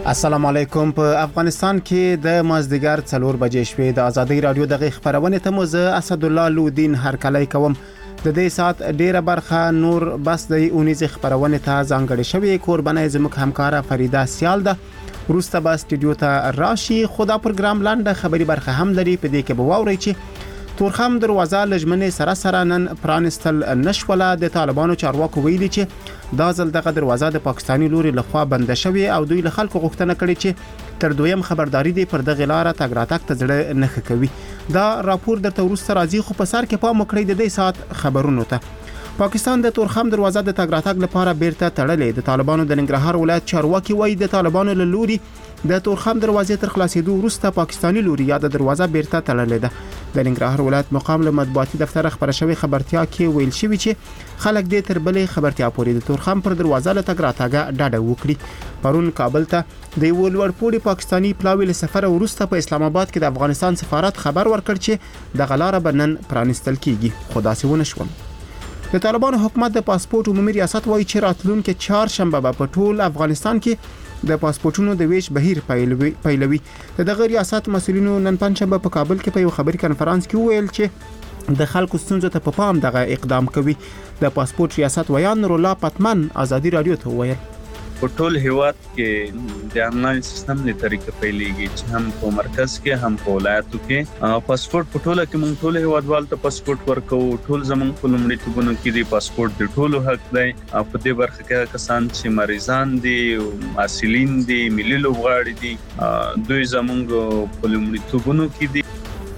السلام علیکم. په افغانستان کې د مازدیګر 4 بجې شوې د ازادي رادیو د خبرونه ته مزه اسد الله لودین هرکلی کوم. د دې سات ډیره برخه نور بس د اونیز خبرونه ته ځانګړې شوې. قربانای زموږ همکاره فریدا سیال ده روسته با استودیو ته راشي. خدا پروګرام لاندې خبري برخه هم لري. په دې کې به واوري چې تورخم دروازه لجمنې سره نن پرانستل نشوله. د طالبانو چارواکو ویلي چې دا ځل دغه دروازه د پاکستاني لوري لخوا بنده شوې او دوی له خلکو غوښتنه کړې چې تر دویم خبرداري دی پر دغه لار تګ راتګ ته ځړه نه کوي. دا راپور درته ورسره راځي خو په سر کې پام وکړئ د دې سات خبرونو ته. پاکستان د تورخم دروازه د تګ راتګ لپاره بیرته تړلې. د طالبانو د ننګرهار ولایت چارواکي وایي د طالبانو له لوري د تورخم دروازې تر خلاصېدو وروسته پاکستاني لوري یا د دروازه بیرته تړلې ده. د ننګرهار ولایت مقام له مطبوعاتي دفتر خبر شوی خبرتیا کې ویل شوی چې خلک دې تر بلې خبرتیا پورې د تورخم پر دروازه له تګ راتګ ډاډه وکړي. پرون کابل ته د ولورپوړي پاکستاني پلاوی له سفر وروسته په اسلام آباد کې د افغانستان سفارت خبر ورکړ چې د غلاره بنن پرانستل کیږي. خدا سي ونه شول. د طالبانو حکومت د پاسپورت عمومي ریاست وایي چې راتلونکي 4 شنبه په ټول افغانستان کې د پاسپورتونو د ویش بهیر پیلوي. دغه ریاست مسؤلینو نن پنځشنبه په کابل کې په یو خبري کانفرنس کې ویل چې د خلکو ستونزو ته په پام دغه اقدام کوي. د پاسپورت ریاست ویان نور الله پتمن ازادي رادیو ته ویل په ټول هیواد کې د انلاین سیستم نه طریقه پیلېږي چې هم په مرکز کې هم په ولایتو کې پاسپورت په ټوله کې موږ ټول هیوادوال ته پاسپورت ورکو. ټول زموږ په لومړیتوبونو کې دی پاسپورت د ټولو حق دی. په دې برخه کې کسان چې مریضان دي محصلین دي ملي لوبغاړي دي دوی زموږ په لومړیتوبونو کې دي.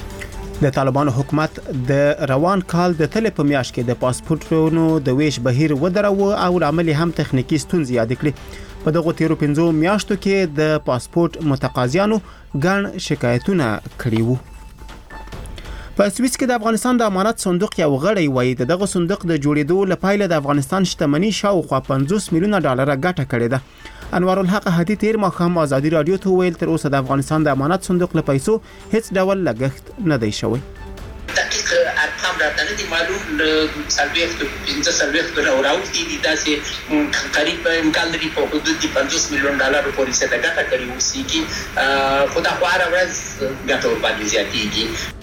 د طالبانو حکومت د روان کال د تل په میاشت کې د پاسپورتونو د ویش بهیر ودرو او عمل هم تخنیکی ستونزې یاد کړې. په دغه 15 میاشتو کې د پاسپورت متقاضیانو ګڼ شکایتونه کړي وو. په سویس کې د افغانستان د امانت صندوق یو غړی وایي دغه صندوق د جوړېدو لپاره د افغانستان شتمنۍ شاوخوا 50 میلیونه ډالر ګټه کړې ده. انوار الحق هدی تیر مخام ازادي رادیو ته ویل تر اوسه د افغانستان د امانت صندوق له پیسو هیڅ ډول لګښت نه دی شوی. دقیق ارقام راته نه دي معلوم. سلويخت 15 راوتی دي داسې قریب امکان لري په حدود 50 میلیون ډالر پورې څه ګټه کړې وسی کی خدا خو هر ورځ ګټه ور باندې زیاتېږي.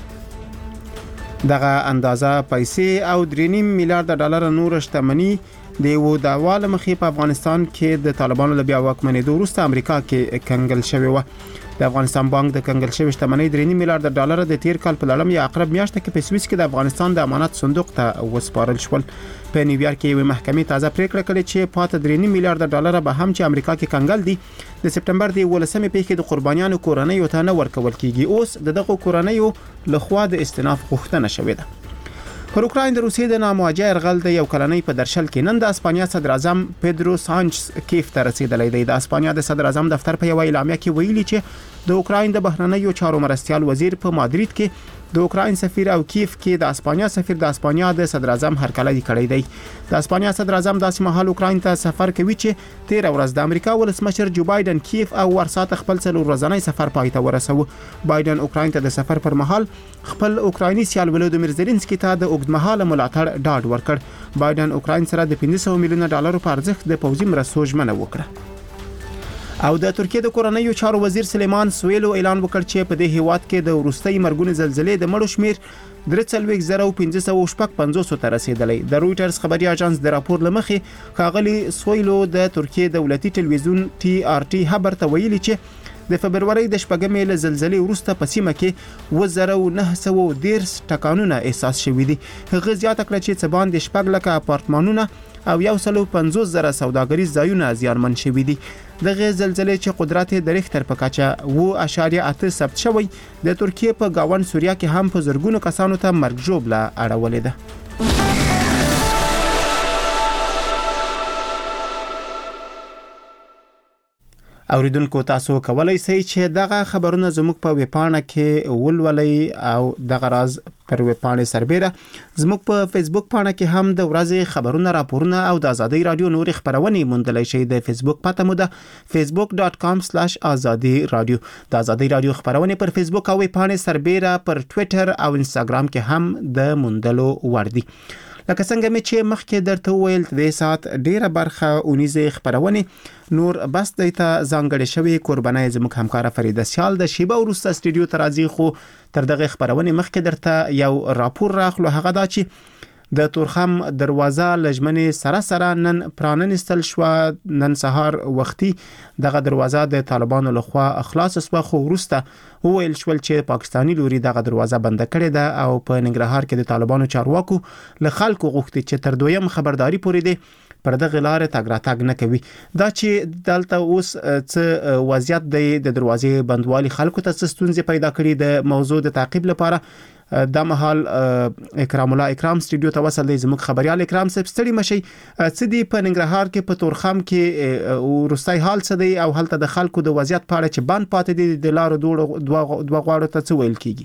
دغه اندازه پیسې او 3.5 میلیارډ ډالر نور شتمنۍ د یو داواله مخې په افغانستان کې د طالبانو له بیا واکمنېدو وروسته امریکا کې کنګل شوی و. د افغانستان بانک د کنګل شوی شتمنۍ 3.5 میلیارډ ډالر د تیر کال په لړم یا اقرب میاشت کې په سویس کې د افغانستان د امانت صندوق ته وسپارل شول. په نیویارک کې یو محکمې تازه پریکړه کړې چې پاته 3.5 میلیارډ ډالر به هم چې امریکا کې کنګل دي د سپټمبر د 18مې پیښې د قربانیانو کورنۍ ته نه ورکول کیږي. اوس دغه کورنۍ لخوا د استئناف غوښتنه شوې ده. پر اوکراین د روسیې د نامواجه يرغل د یو کلنۍ په درشل کې نن د اسپانیا صدر اعظم پیدرو سانچز کیف ته رسیدلی دی. د اسپانیا د صدر اعظم دفتر په یو اعلامیه کې ویلي چې د اوکراین د بهرنیو چارو مرستیال وزیر په مادرید کې د اوکراین سفیر او کیف کې د اسپانیا سفیر د اسپانیا د صدر اعظم هرکلی کړی دی. د اسپانیا صدر اعظم داسې مهال اوکراین ته سفر کوي چې 13 ورځ د امریکا ولسمشر جو بایدن کیف او ورساته خپل 4 ورځنی سفر پای ته ورسوي. بایدن اوکراین ته د سفر پر مهال خپل اوکرایني سیال ولودیمیر زيلنسکي ته د اوږدمهاله ملاتړ ډاډ ورکړ. بایدن اوکراین سره د 500 میلیونه ډالر په ارزښت د پوځي مرستو ژمنه وکړه. او د ترکیه د کورنیو چارو وزیر سلیمان سویلو اعلان وکړ چې په دې هیواد کې د وروستۍ مرګونې زلزلې د مړو شمیر 3,550 ته رسیدلی. د رويټرز خبري اژانس د راپور لمخې خاغلی سویلو د ترکیه دولتي ټلویزیون TRT خبر ته ویلي چې د فبرवरी د شپږمې له زلزلې وروسته په سیمه کې 1910 ټکانونه احساس شوي دي. هغه زیاته کړه چې څه باندې 6 لکه اپارتمانونه او 150,000 سوداګریز ځایونه زیانمن شوي دي. دغه زلزلې چې قدرت د ریختر په کچه 2.8 ثبت شوی د ترکیه په گاون سوریا کې هم په زرګونو کسانو ته مرګ ژوبله اړولې ده. اوریدونکو تاسو کولای شئ چې دغه خبرونه زموږ په ویبپاڼه کې ولولئ او دغه راز پر ویبپاڼه سربېره زموږ په فیسبوک پاڼه کې هم د ورځې خبرونه راپورونه او د ازادي رادیو نور خبرونه موندلای شئ. د فیسبوک پته مو ده facebook.com/azadi radio. د ازادي رادیو خبرونه پر فیسبوک او ویبپاڼه سربېره پر ټوئیټر او انستګرام کې هم د موندلو وړ دي. لکه څنګه مې چې مخکې درته وویل د ساعت ډیره برخه اونیزه خبرونه نور بس دیتا ځانګړې شوی قربانای زموږ همکار فریده سیال د شیبه ورسته استودیو ترازی خو تر دغه خبرونه مخکې درته یو راپور راخلو هغه دا چې د تورخم دروازه لجمنې سره نن پراننستل شو. نن سهار وختي دغه دروازه د طالبانو لخوا خلاص شو خو ورسته وویل شول چې پاکستانی لوري دغه دروازه بند کړې ده او په ننګرهار کې د طالبانو چارواکو له خلکو غوښتي چې تر دویم خبرداري پورې دي پر دغه لارې تګ راتګ نه کوي. دا چې دلته اوس څه وضعیت دی د دروازې بندوالي خلکو ته ستونزې پیدا کړي د موضوع د تعقیب لپاره د مهال اکرام الله اکرام استودیو ته وصل دی زموږ خبريال اکرام صاحب ستړي مشي څه دی په ننګرهار کې په تورخم کې ورستای حال څه دی او هلته د خلکو د وضعیت په اړه چې بند پاتې دي د لارو دوه غواړو ته څه ویل کیږي؟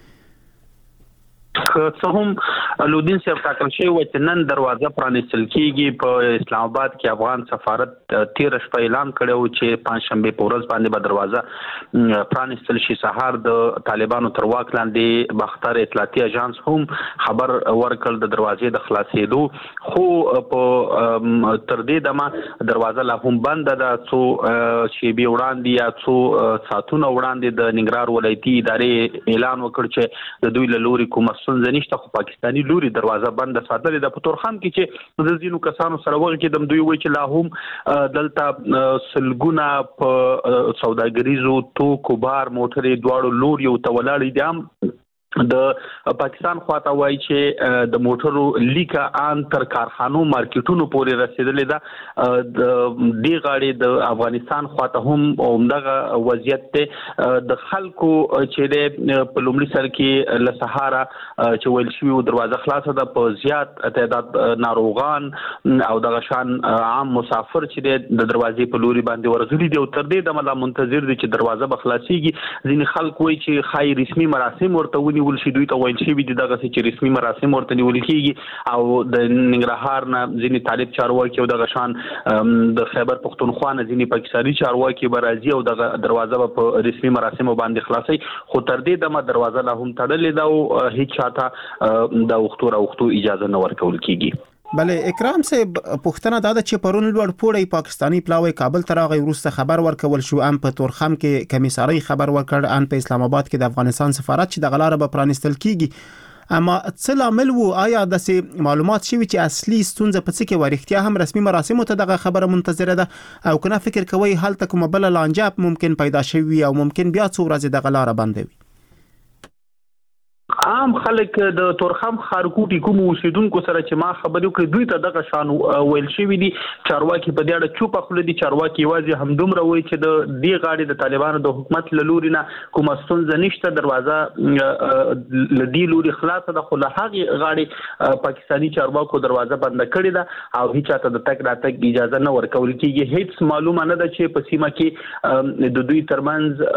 څه هم لودین صاحب ټاکل شوی و چې نن دروازه پرانیستل کیږي. په اسلام آباد کې افغان سفارت 13 شپه اعلان کړو چې پنځشنبه په ورځ باندې به دروازه پرانیستل شي. سهار د طالبانو تر واک لاندې باختر اطلاعاتي اژانس هم خبر ورکړ د دروازې د خلاصېدو، خو په تر دې دمه دروازه لا هم بند ده. څو شیبې وړاندې یا څو ساعتونه وړاندې د ننګرهار ولایتي ادارې اعلان وکړ چې د دوی له لوري کوم ستونزه نشته، خو پاکستانی لوري دروازه بند ساتلې ده. په تورخم کې چې د ځینو کسانو سره وغږ کې د دوی وایي چې لا هم دلته سلګونه په سوداګریزو توکو بار موټرې دواړو لوري او تولاړي دي. د پاکستان خواته وایي چې د موټرو لیکه ان تر کارخانو مارکیټونو پورې رسیدلې ده. د دې غاړي د افغانستان خواته هم عمدغه وضعیت ته د خلکو چې د پلومړي سر کې له سهارا چې ویل شوی دروازه خلاصه ده، په زیات تعداد ناروغان او د غشان عام مسافر چې د دروازې په لوري باندې ورغلي دي او تر دې د مله منتظر دي چې دروازه بخلاصيږي. ځینې خلک وایي چې خای رسمي مراسم ورته ونیول شي، دوی ته ویل شي دغه چې رسمي مراسم ورته نیول کیږي او د ننګرهار نه ځینې طالب چارواکي او د غشان د خیبر پختونخوا نه ځینې پاکستاني چارواکي برازي او د دروازه په رسمي مراسم باندې خلاصي. خو تر دې دمه دروازه لا هم تړلې ده او هیڅ چاته د وختو اجازه نه ورکول کیږي. بله اکرام صاحب پښتنه دا چې پرون لوړ پوړی پاکستانی پلاوی کابل ته راغی، وروسته خبر ورکول شو ام په تورخم کې کمیساري خبر ورکړ، ان په اسلام آباد کې د افغانستان سفارت چې د غلاره به پرانستل کیږي. اما څه لامل وو؟ آیا د معلومات شوی چې اصلي ستونزه په څه کې ورښتیا هم رسمي مراسم ته دغه خبره منتظره ده او کنه فکر کوي هلته کومه بل لانجه ممکن پیدا شوی او ممکن بیا څو ورځې د غلاره بندوي؟ عام خلک د تورخم خارکوټي کوم اوسیدونکو سره چې ما خبرې وکړې دوی ته دغه شان ویل شوی دي. چارواکي په دې اړه چوپ خپل دي. چارواکي یوازې همدومره وایي چې د دې غاړې د طالبانو د حکومت له لوري نه کوم ستونزه نشته، دروازه لدی لوري خلاصه ده، خو له هغه غاړې پاکستانی چارواکو دروازه بند کړې ده او هیڅ ته د تک راتګ اجازه نه ورکول کیږي. هیڅ معلومه نه ده چې په سیمه کې د دوی ترمنځ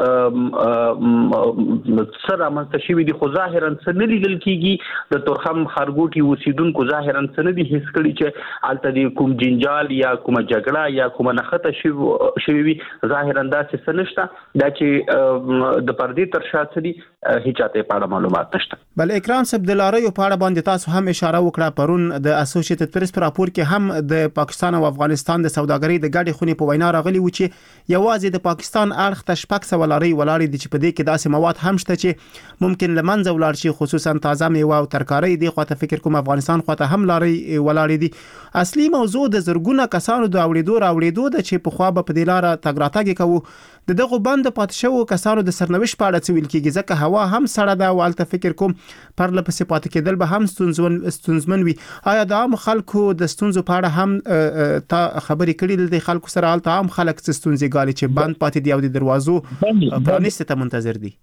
سره منتشوي دي، خو ظاهرا څه نه لیدل کیږي. د تورخم خارګوټي اوسیدونکو ظاهرا څه نه دي هیڅ کړي چې الته د کوم جنجال یا کوم جګړه یا کوم نخته شوی وي. ظاهرا دا څه نشته، دا چې د پردې تر شاته دي هیڅ ته په معلومات نشته. بل اکرام صاحب د لارې په اړه باندې تاسو هم اشاره وکړه. پرون د اسوسییټډ پریس پر راپور کې هم د پاکستان او افغانستان د سوداګرۍ د ګډې خونې په وینا راغلی و چې یوازې د پاکستان اړخ ته شپږ سوه لارې ولاړې دي چې په دې کې داسې مواد هم شته چې ممکن لمنځه ولاړ شي، خصوصا تازه میوه او ترکاري. دی خواته فکر کوم افغانستان خواته هم لارې ولاړې دي. اصلي موضوع د زرګونه کسانو د اوریدو د چې په خوا په دې لار تګ راتګ کوو د دغه بند پاتې شو کسانو د سرنوشت په اړه څه ویل کیږي؟ ځکه هوا هم سړه ده او الته فکر کوم پر لپسې پاتې کېدل به هم ستونزمن وي. آیا د عام خلکو د ستونزو په اړه هم تا خبرې کړې د خلکو سره؟ الته عام خلک څه ستونزې ګالي چې بند پاتې دي او د دروازو پرانیسته ته منتظر دي؟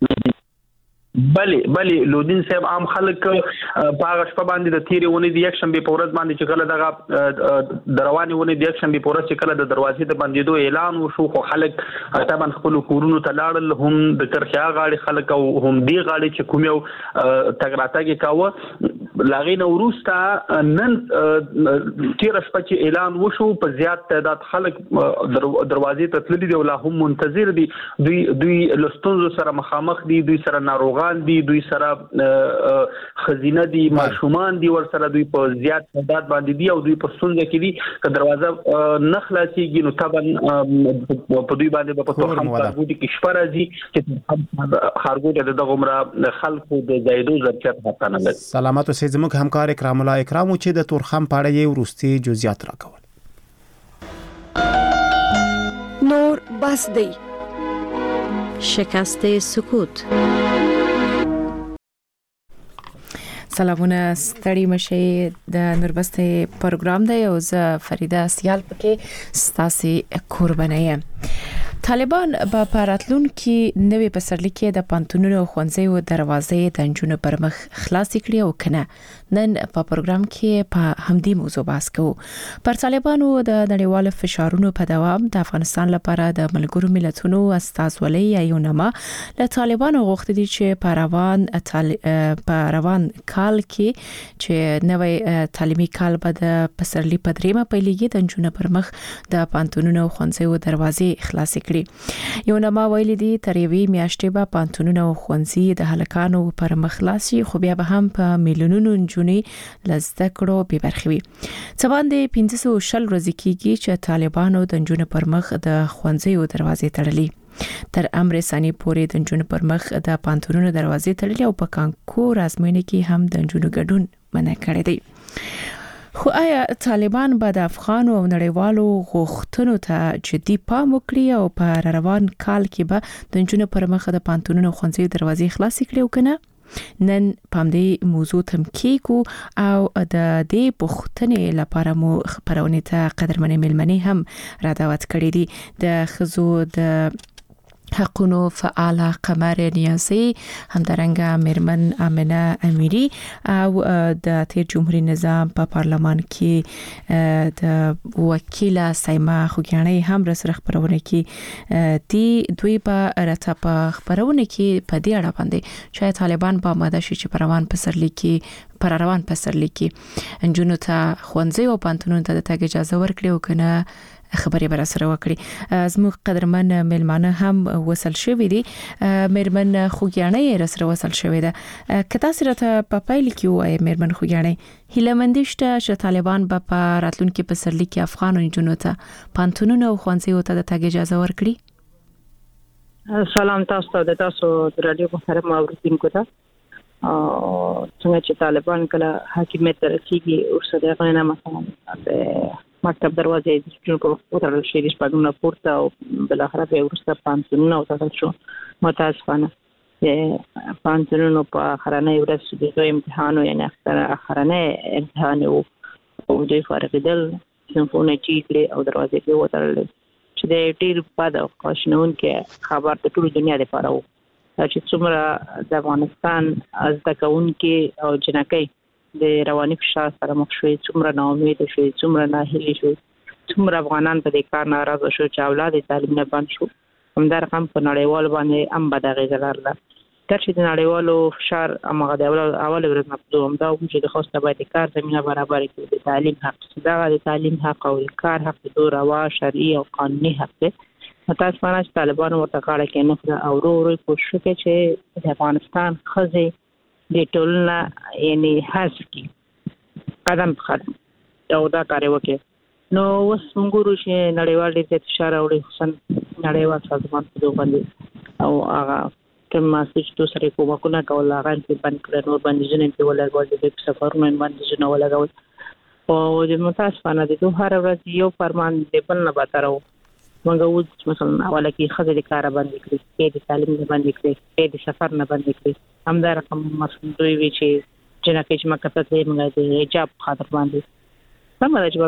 بله لودین صاحب عام خلک په هغه شپه باندې د تیرې ونې د یک شنبه په ورځ باندې چې کله دغه دروانې ونې د یک شنبه په ورځ چې کله د دروازې د بندېدو اعلان وشو، خو خلک طبعا خپل کورونو ته لاړل، هم د کرخیا غاړي خلک او هم دی غاړي چې کوم یو تګ راتګ کاوه. لاغین وروسته نن تیر شپه چې اعلان وشو په زیات تعداد خلک دروازې ته تللي دي او لا هم منتظر دي. دوی لستونزو سره مخامخ دي، دوی سره ناروغان دي، دوی سره خزینه دي، ماشومان دي، ور سره دوی په زیات تعداد باندې دي او دوی په ستونزه کې دي. که دروازه نه خلاصيږي نو طبعا په دوی باندې په توخم کارګوټي کې شپه راځي چې خارګوټي د غمره خلکو د زیدو ظرفیت حتی نه لري. سلامات اوسئ. زموږ همکار اکرام الله اکرام چې د تورخم په اړه یې وروستي جزئیات راکول. نور بس دی. شکست سکوت. سلامونه، ستړي مشه. د نوربسته پروګرام دی او زه فریده سیال پکې ستاسو قربانه یم. طالبان په پراتلون کې نوې پسرلي کې د پانتونونو او ښوونځیو دروازې د نجونو پر مخ خلاص کړي او کنه. نن په پروګرام کې په همدې موضوع بحث کوو. پر طالبانو د نړیوال فشارونو په دوام د افغانستان لپاره د ملګرو ملتونو استازولۍ یونما له طالبانو غوښتي دي چې په روان کال کې چې نوې تعلیمي کال به د پسرلي په دریمه پیلېږي د نجونو پر مخ د پانتونونو او ښوونځیو دروازې خلاص کړي. یونما ویلي دي تر یوې میاشتې به پانتونونه او ښوونځي د هلکانو پر مخ خلاص شي، خو بیا به هم په میلیونونو نجونې لزده کړو به برخوي. څه باندې 520 ورځې کېږي چې طالبانو د نجونو پر مخ د ښوونځیو دروازې تړلې. تر امر ثاني پورې د نجونو پر مخ د پانتونونو دروازې تړلې او په کانکور ازموینه کې هم د نجونو ګډون منع کړی دی. خو آیا طالبان به د افغانو او نړیوالو غوښتنو ته جدي پام وکړي او په روان کال کې به د نجونو پر مخ د پانتونونو او ښوونځیو دروازې خلاص کړي او کنه؟ نن پام دې موضوع تم کېکو او د دې پوښتنې لپاره مو خبرونه ته قدرمنې ملمنې هم را دعوت کړې دي. د خزو د حقونو فعال قمر نیازی، همدارنګه میرمن امنه امیری او د تیر جمهوریت نظام په پارلمان کې د وکیل سایما خوګیانۍ هم سره خبرونه کې دی. دوی په راته په خبرونه کې په دې اړه باندې چې طالبان په ماده شي چې پر روان پسرلي کې انجونو ته ښوونځي او پانتونونو ته د تګ اجازه ورکړي او کنه خبرې بر سره وکړي. زموږ قدرمن ملمانه هم وصل شوې دي. میرمن خوګیانۍ سره وصل شوې ده. کته سره ته په پایل کې وای میرمن خوګیانۍ هیلمندشته چې طالبان په راتلونکي پسرلي کې افغان نجونو ته پانتونونو او ښوونځیو ته د تګ اجازه ورکړي. سلام تاسو ته، د تاسو د رادیو محترم اوریدونکو ته. څنګه چې طالبان کله حاکمیت ته رسیږي او څه دغه نه مثلا د مکتب دروازې د چونکو وترل شي د شپږمه پورته او بل اخر به ورسته پانتونونه او تاسو شو متاسفانه پانتونونو په اخرنه ورځ د امتحانو یعنی اخرنه امتحان او د فارغیدل څنګه چې او دروازې په وترل چې د ټیر په د قاشنون کې خبر د ټول دنیا لپاره و چې څومره د افغانستان از تکون کې او جنکۍ د رواني فشار سره مخ شوي، څومره ناامید شوي، څومره ناهیلي شوي، څومره افغانان په دې کار ناراضه شو چې اولاد تعلیم نه بند شو. همدا رقم په نړیوال باندې هم بد اغیزه لرله. چې د نړیوالو فشار هغه د اول ورځ نه په همدا چې د خوسته باید کار زمينه برابر کړي، د تعلیم حق، دا د تعلیم حق او کار حق د روا شرعي او قانوني حق دی. متاسفانه چې طالبان ورته کاړه کې نه او ورو کوشش کوي چې د افغانستان خزي د ټولنه یعنی حذف کی قدم خدم او دا کار وکړي. نو اوس موږ ورو چې نړیوال د فشار او حسن نړیوال سازمان په دوه باندې او هغه کوم مسج تو سره کومه کول هغه په باندې کړه نور باندې جنې په ولر د سفرونو باندې جنو ولګول او د متاسفانه د دوه هر ورځ یو فرمان د بل نه باترو موږ مثلا اوله کې خزه د کار باندې کړی، کې د تعلیم باندې کړی، کې د سفر نه باندې کړی. همدا رقم مثلا دوی وی چې جنکه چې مکه ته موږ د حجاب خاطر باندې سمه چې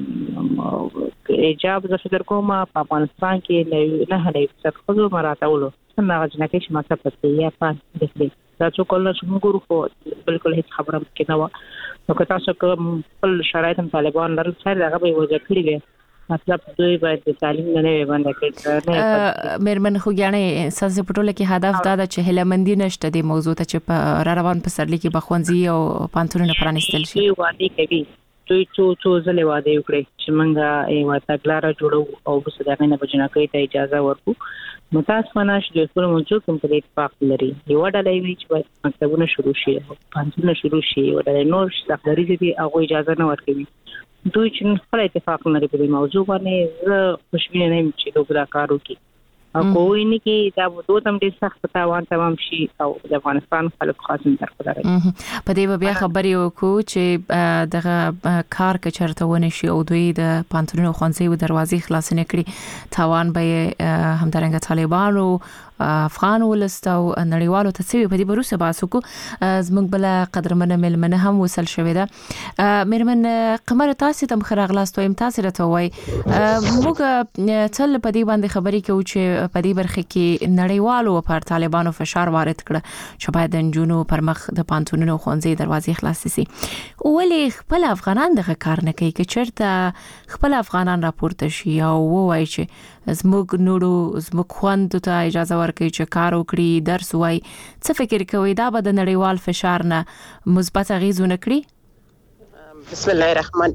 مثلا حجاب د فکر کوم په افغانستان کې نه هلي څه خو مراتولو څنګه جنکه چې مکه ته یا پات دې دا څو کله چې موږ ورو بالکل هیڅ خبره کې نه و. نو که تاسو کوم خپل شرایط طالبان لرل سره هغه به وځي کړی مطلب دوی باید د تعلیم نه باندې کړي مېرمن خوګیانې ساسه پټوله کې هدف دا د چې هلمندي نشته د موضوع ته چې په روان پسرلی کې بخونځي او پانتونونه پرانستل شي وادي کوي دوی څو ځله واده وکړي چې موږ یو تګلارې جوړو او بس دا نه بجنه کوي ته اجازه ورکو متاسفانه چې د ټول موضوع کوم په اتفاق لري یو ډلې وی چې مکتبونه شروع شي پانتونه شروع شي او د نور څخه دي هغه اجازه نه ورکوي دوی چې خپل اتفاق لري په موضوع باندې زه خوشبینه نه یم چې دوی دا کار وکړي او کوی نه کې دا وو تم دې سخت تاوان تمام شي او د افغانستان خلک خاصم درکړي په دې بیا خبرې وکړو چې دغه کار کې چرته ونه شي او دوی د پانتونو خوانځي او دروازې خلاصونه کړي تاوان به همدارنګه طالبانو افغان ولستو نړیوالو ته سوي په دې بروسه باسو کو زموږ بل قدرمنه ملمنه هم وصل شوې ده مېرمن قمر تاسو تم خراغلاستو امتاز راته وای موږ تل په دې باندې خبرې کوو چې په دې برخه کې نړیوالو پر طالبانو فشار وارد کړ چې باید د جنونو پر مخ د پانتونونو خوانځي دروازې خلاص شي ولې خپل افغانان دغه کار نه کوي چې چرته خپل افغانان راپورته شي او وایي چې زموږ نورو زموږ خوند ته اجازه ورکړي چې کار وکړي درس وای څه فکر کوي دا به د نړیوال فشار نه مثبت اغیزونه کړي بسم الله الرحمن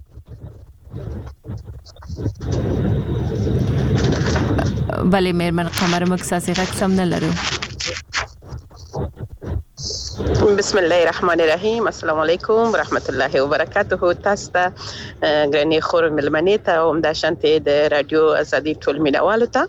بله مېرمن قمر مکساسي غږ نه لرو بسم الله الرحمن الرحیم السلام علیکم ورحمت الله وبرکاته تاسو ته غنی خور ملمنې ته او د شانته د رادیو ازادي ټول مینوالو ته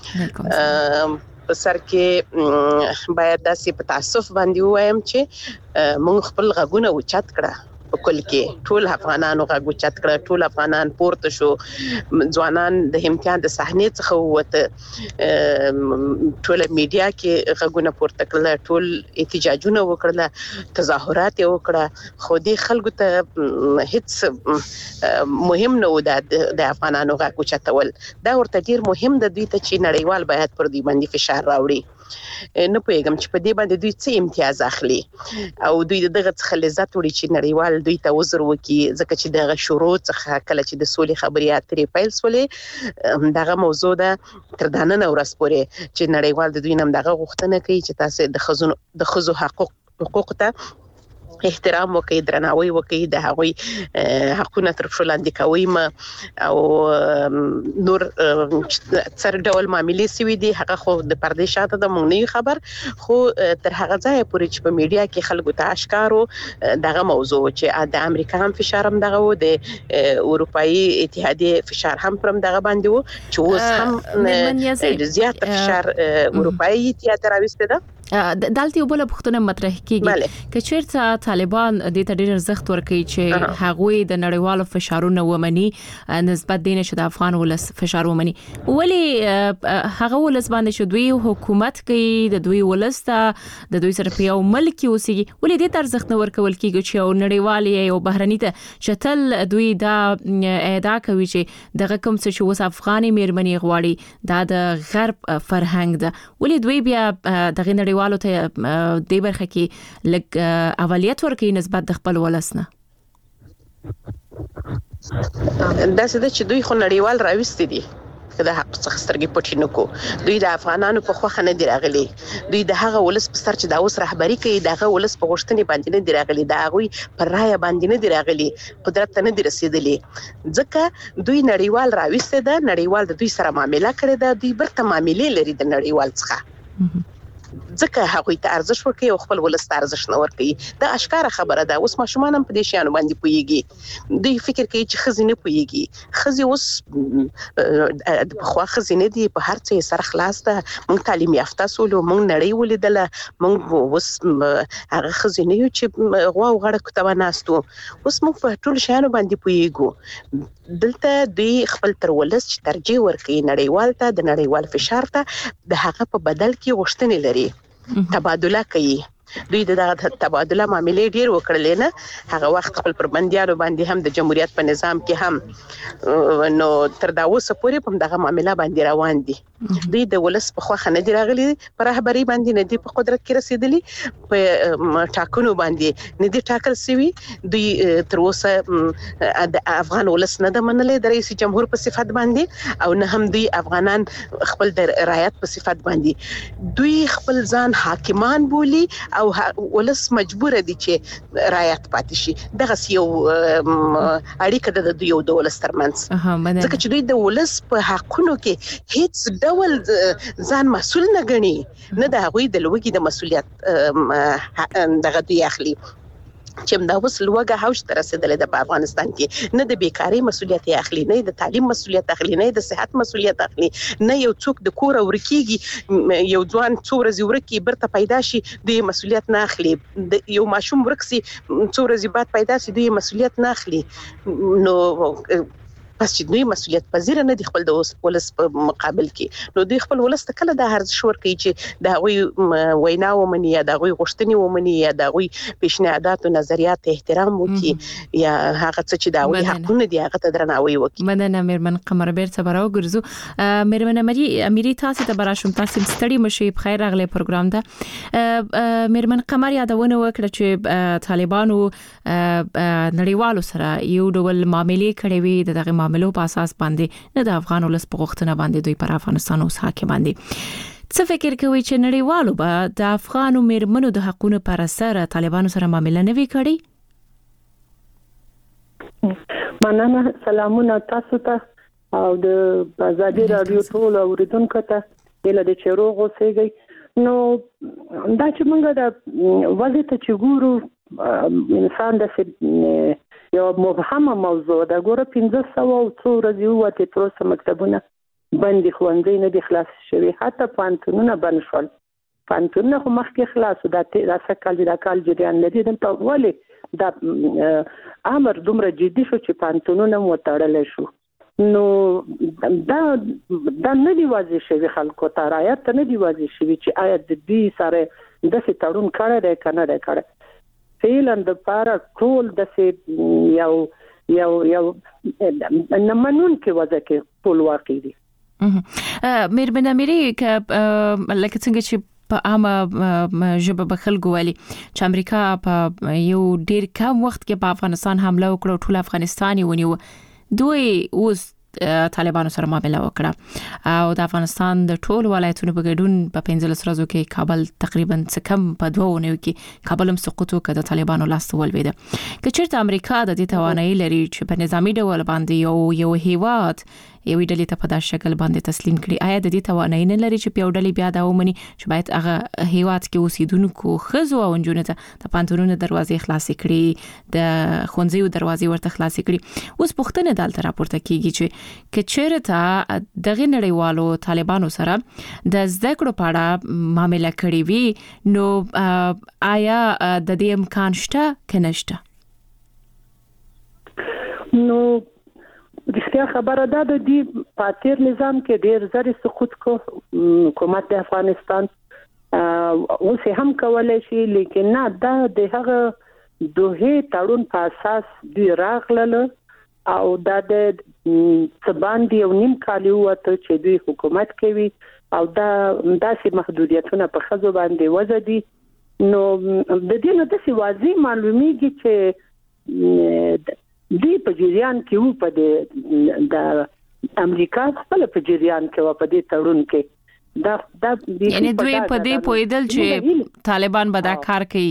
په سر کې باید داسې په تاسف باندې وایم چې موږ خپل غږونه اوچت کړه په کل کې ټول افغانانو غږ اوچت کړه ټول افغانان پورته شو ځوانان د امتحان د صحنې څخه وته ټول میډیا کې غږونه پورته کړل ټول احتجاجونه وکړل تظاهرات وکړه خو دې خلکو ته هیڅ مهم نه و د افغانانو غږ اوچتول دا ورته ډیر مهم د دوی ته چې نړیوال باید پر دوی باندې فشار راوړي نه پوهیږم چې په دې باندې دوی څه امتیاز اخلي او دوی دغه څخه لذت وړي چې نړیوال دوی ته وزر وکي ځکه چې دغه شروع څخه کله چې د سولې خبرې اترې پیل سولې دغه موضوع ده تر دانه ورځ پورې چې نړیوال د دوی نم دغه غوښتنه کوي چې تاسو د خزو حقوق ته احترام وکړي درناوی وکړي د هغوی حقونه تر څو کوي ما او نور څر ډول معاملې سوي دي هغه خو د پردې شاته د مونږ نه خبر خو تر هغه ځای پورې چې په میډیا کې خلکو ته اشکارو دغه موضوع چې د امریکا هم فشار هم دغه و د اروپאי اتحادیه فشار هم پرم دغه باندې و چې اوس هم زیات فشار اروپאי اتحادیه راوسته ده دالته یو بل پښتنه مطرح کیږي چې چیرته طالبان د دې ډېر ارزښت ورکوي چې هغوی د نړیوالو فشارونو ومني نسبت دینه چې د افغان ولس فشار ومني ولی هغه ولس باندې چې دوی حکومت کوي د دوی ولس ته د دوی سره په یو ملک اوسېږي ولی دې ارزښت نه ورکول کیږي چې یو نړیوالي او بهرني ته شتل دوی دا ادا کوي چې دغه کوم څه چې وس افغاني مېرمنې غواړي دا د غرب فرهنګ ده ولی دوی بیا دغه والو ته د برخه کې لګ اولیت ورکې نسبت د خپل ولسنه دا څه چې دوی خو نړیوال راوستي دي د حق څخه سترګې پټې نه کو دوی د افغانانو په خوخه نه دی راغلي دوی د هغه ولس په سر چې دا اوس رهبری کوي دغه ولس په غوښتنې باندې نه دی راغلي دا غوي پر رای باندې نه دی راغلي قدرت ته نه دی رسیدلی ځکه دوی نړیوال راوسته ده نړیوال د دوی سره معاملې کړې ده دوی برته معاملې لري د نړیوال څخه ځکه هغه ته ارزښت ورکوي او خپل ولست ارزښت نه ورکوي دا اشکاره خبره ده اوس ماشومان هم په دې شیانو باندې پويږي دوی فکر کوي چې خزي نه پويږي خزي اوس په خوا خزي نه دي په هر څه سره خلاص ده مونږ تعلیم یافته سولو مونږ نړۍ ولیدله مونږ اوس هغه خزي نه یو چې غوا او غړه کتابه ناستو اوس مونږ په ټول شیانو باندې پويږو دلته دوی خپل تر ولس چې ترجیح ورکوي نړیوال ته د نړیوال فشار ته د هغه په بدل کې غوښتنې لري تبادله کوي دوی د تبادله معاملې ډیر وکړلې نه هغه وخت خپل پربندیانو باندې هم د جمهوریت په نظام کې هم نو تر دا اوسه پورې په دغه معاملې باندې روان دي دوی د ولس په خوخه نه دی راغلي پر رهبری باندې نه دی په قدرت کې رسیدلی په ټاکنو باندې نه دی ټاکل شوی دوی تر اوسه د افغان ولس نه د منلې د رئیس جمهور په صفت باندې او نه هم دوی افغانان خپل د رعایت په صفت باندې دوی خپل ځان حاکمان بولی او ولس مجبور دي چې رعایت پاتې شي دغه یو اړیکه د دوی او د ولس ترمنځ ځکه چې دوی د ولس په حقونو کې هیڅ ډول ځان مسؤل نه ګڼي نه د هغوی د لوګي د مسؤلیت دغه دوی اخلي چې دا اوس لوګه هوش تر رسیدلې د افغانستان کې نه د بیکاری مسؤلیت اخلي نه د تعلیم مسؤلیت اخلي نه د صحت مسؤلیت اخلي نه یو څوک د کور ورکیږي یو ځوان څو ورځې ورکی برته پیدا شي د مسؤلیت نه اخلي یو ماشوم ورکسي څو ورځې بعد پیدا شي د مسؤلیت نه اخلي نو پس چې دوی مسؤلیت پذیر نه دي خپل د ولس په مقابل کې نو دوی خپل ولس ته کله د ارزښ ورکوي چې د غوي وینا ومني یا د غوي غوښتنې ومني یا د غوي پیشنهادات او نظریات احترام وکړي یا هغه څه چې د غوي حقونه دي هغه ته درناوی وکړي مننه میرمن قمر بیرته براو ګرځو میرمن اميري تاسو ته براشم تاسو ستړي مشي په خیر راغله پروګرام ده میرمن قمر یادونه وکړه چې طالبانو نړیوالو سره یو ډول معاملې کړې وي دغه معاملو په اساس باندې نه د افغان ولس په غوښتنه باندې دوی پر افغانستان اوس حاکمان دي څه فکر کوي چې نړیوالو به د افغانو میرمنو د حقونو پر اساس طالبانو سره معامله نه وی کړي مننه سلامونه تاسو ته او د ازادي رادیو ټول اوریدونکو ته له دې چیروغ اوسېږي نو دا چې موږ د وضعیت چې ګورو انسان د یو مبهمه موضوع دا ګوره 1500 او څو ورځې وته تر اوسه مکتبونه بندي خوندې نه دي خلاص شوي حتی پانتونونه بند شول پانتونونه خو مخکې خلاص دا کال جریان لري دلته ولې دا امر دومره جدي شو چې پانتونونه متړل شو نو دا نه دی واضح شوی خلکو ته رعایت نه دی واضح شوی چې آیا د دې سره د څه تړون کړی دی کنه دی کړی فعلا د پاره ټول د یو نمنون کې وځي کې ټول واقع دي میرمن اميري ک لکه څنګه چې په عامه ژبه بخلګو والی چې امریکا په یو ډیر کم وخت کې په افغانستان حمله وکړه ټول افغانستان ونیو دوی اوس طالبانو سره معامله وکړه او د افغانستان د ټول ولایتونو په ګډون په 15 ورځو کې کابل تقریبا څه کم په 2 ونیو کې کابل هم سقوط وکړ د طالبانو لاس ولويده که چیرته امریکا د دې توانایي لري چې په نظامی ډول باندې یو هیواد یو ډلې ته په داسې شکل باندې تسلیم کړي آیا د دې توانایي نه لري چې په یو ډلې بیا دا ومني چې باید هغه هیواد کې اوسیدونکو خزو او نجونو ته د پانتونونو دروازې خلاصې کړي د خونځیو دروازې ورته خلاصې کړي اوس پوښتنه دالته راپورته کیږي چې چیرته دغه نړیوالو طالبانو سره د زده کړو په اړه معاملې کړې وي نو آیا د دې امکان شته کې نشته نو رښتیا خبره ده د دې پاتیر نظام کې ډېر زری سقوط کو حکومت د افغانستان اوس هم کولای شي لیکن نه دا د هغه دوه تړون په اساس دی راغله او دا د څباندې یو نیم کال وته چې دوی حکومت کوي او دا داسې محدودیتونه په خزو باندې وځدي نو د دې نه د څه واضح معلومیږي چې دی په جریان کې وو په د امریکا خپل په جریان کې وو په دې تړون کې دا یعنی دوی په دې پویدل چې طالبان به دا کار کوي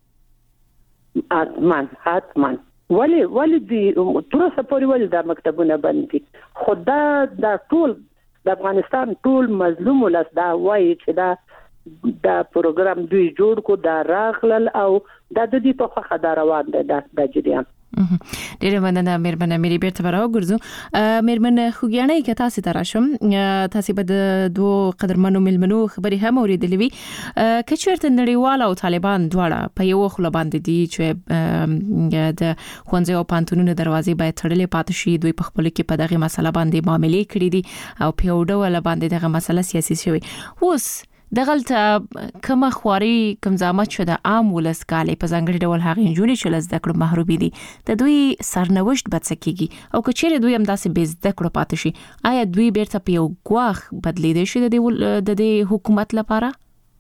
حتمان ولی دی تر څه پورې ول د مکتبونه باندې خدا دا ټول د افغانستان ټول مظلوم ولس دا وایي چې دا پروګرام دوی جوړ کو دا راغلل او د دې په خخه دا روان دی د جریان ډیره مننه میرمن اميري بیرته براو ګرځو میرمن خوګیانه کې تاسو ته راشم تاسو به د دوه قدرمنو ملمنو خبري هم اوریدلې وي چې چیرته نړیوال او طالبان دواړه په یو خله باندې دي چې د خونځي او پانتونونو دروازې باید تړلې پاتې شي دوی په خپل کې په دغه مسله باندې معاملې کړې دي او په یو ډول باندې دغه مسله سیاسي شوی اوس دغلت کومه خواري کوم زامت شو د عام ولس کالي په ځانګړي ډول هغه جونې چې لزده کړو محرومي دي د دوی سرنوشت بڅکیږي او کچېره دوی هم داسې به زده کړو پاتې شي آیا دوی بیرته په یو غواخ بدلیدي شي د حکومت لپاره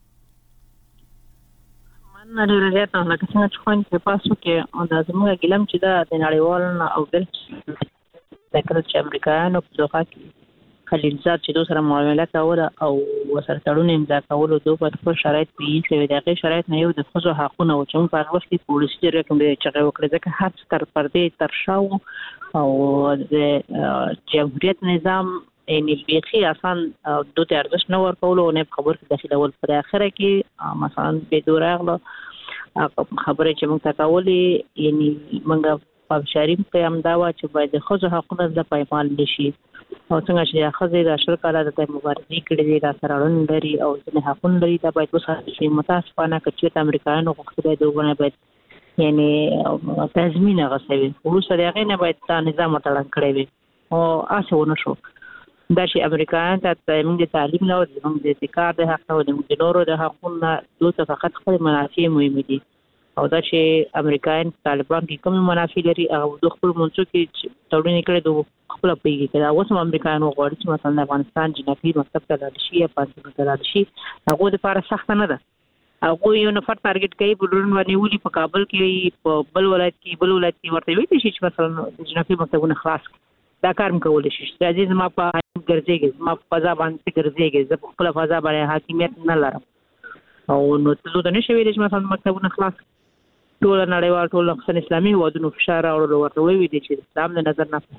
من لري ته لکه څنګه چې خوان په پاسو کې د زموږ ګلم چې د نړیوال او بل ذکر چې امریکایانو په دوحه کې خلیلزاد چې دوی سره معامله کوله او وسره تړون امضا کول دوی په خپل شرایط پیښ شوی دغه شرایط نه یو د خصوصي حقوقو او چې په وخت کې پولیسي رقم دی چې وکړي ځکه هر تر پردې تر شاو او د جمهوریت نظام ان البيخي آسان دوی ارزش نه ورکول او نه خبر کې داخله ول پر اخره کې مثلا به دوراغله خبره چې موږ تکولې یعنی موږ په شریف کې هم دا و چې باید د خصوصي حقوقو د پایمال نشي او څنګه چې خزې د اشر کاله د مبارزې کړې دي دا سرړن لري او ځنه حقوق لري دا باید وساتل شي متاسفانه چې امریکایانو غوښتل دوی باید یعنی تضمین غوښوي ورسره هغه نه باید دا نظام تړل کړی وي او اسه ونه شو دا چې امریکایان ته موږ تعلیم نه ورته موږ د کار د حق او د نورو د حقوقو دوی فقط خپل منافع مهم دي او دا چې امریکایان طالبان کې کوم منافع لري او د خپل منځو کې تړون کړي دوی خپل پیږي دا اوس هم امریکایانو غواړي چې مثلا افغانستان جنګي مکتب ته لاړ شي یا پاکستان ته لاړ شي هغه د لپاره سخت نه ده هغه یو نفر ټارګټ کوي په ډرون باندې ولي په کابل کې په بل ولایت کې ورته ویل شي چې مثلا جنګي مکتبونه خلاص دا کار مکول شي چې عزیز ما په ګرځيږي ما په فضا باندې ګرځيږي زه په خپل فضا باندې حاکمیت نه لرم او نو ته د نشي ویل چې مثلا مکتبونه خلاص ټول نړیوال ټول اسلامي ودونو فشار اورلو ورته وی دي چې اسلام د نظر نه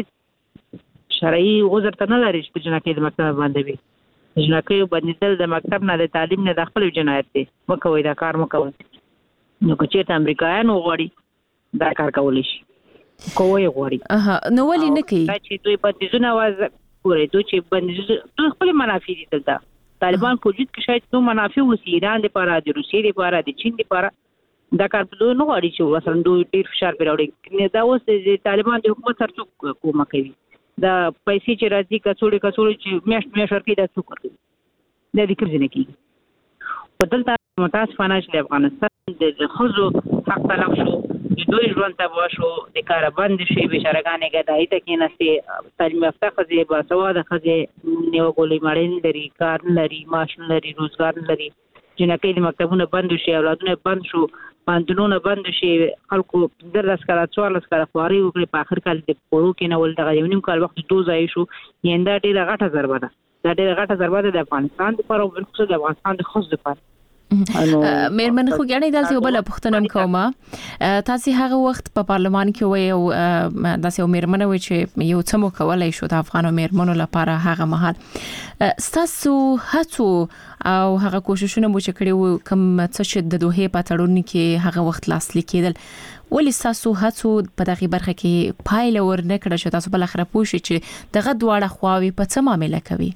هیڅ شرعي عذر ته نه لري چې جنکې د مکتب باندې وي جنکې باندې د مکتب نه د تعلیم نه د خپل جنایت دي مکوې دا کار مکوې نو چې امریکایانو غواړي دا کار کولی شي کوی غواړي نو ولې نه کوي چې دوی بندیزونه وځي پورې دوی چې بندیزونه خپل منافع دي دلته طالبان په وجود کې شاید نو منافع وسی ایران لپاره د روسیې لپاره د چین لپاره دا کار په دوی نه غواړي چې مثلا دوی ډیر فشار پیراوړي دا اوس د طالبان د حکومت سره څوک کومه کوي دا پیسې چې راځي کڅوړي چې میاشت ورکړي دا څوک ورکړي دا د کوم ځای کې په دلته متاسفانه چې افغانستان د خزو حق طلب شو د دوی ژوند ته وشو د کار بند شي بشارګانې ګدای ته کې نسته تعلیم یافته خزې با سواده خزې نیو ګولې مړین لري کار لري ماشین لري روزګار لري جنکې د مکتبونه بند شي اولادونه بند شو باندونو بند شي خلکو د لسکره 14 کال خواري وکړي په اخر کال د پورو کې نه ول دغه یو نیم کال وخت دوه ځای شو یندا ډیره غټه ضربه ده دا ډیره غټه ضربه ده د افغانستان لپاره او بلخصوص د افغانستان د خصوص لپاره مېرمن خو ګڼې دلته یو بل پوښتنه کومه تاسو هغه وخت په پارلمان کې وای او داسې مېرمن وای چې یو څه مو کولای شو د افغانو مېرمنو لپاره هغه مهال تاسو هڅو او هغه کوششونه مو چې کړی کوم څه چې د دوه په تړون کې هغه وخت لاسلیک کېدل ولې تاسو هڅو په دغه برخه کې پایله ورنکړه چې تاسو بل اخره پوه شئ چې دغه دواړه خواوې په څه معاملې کوي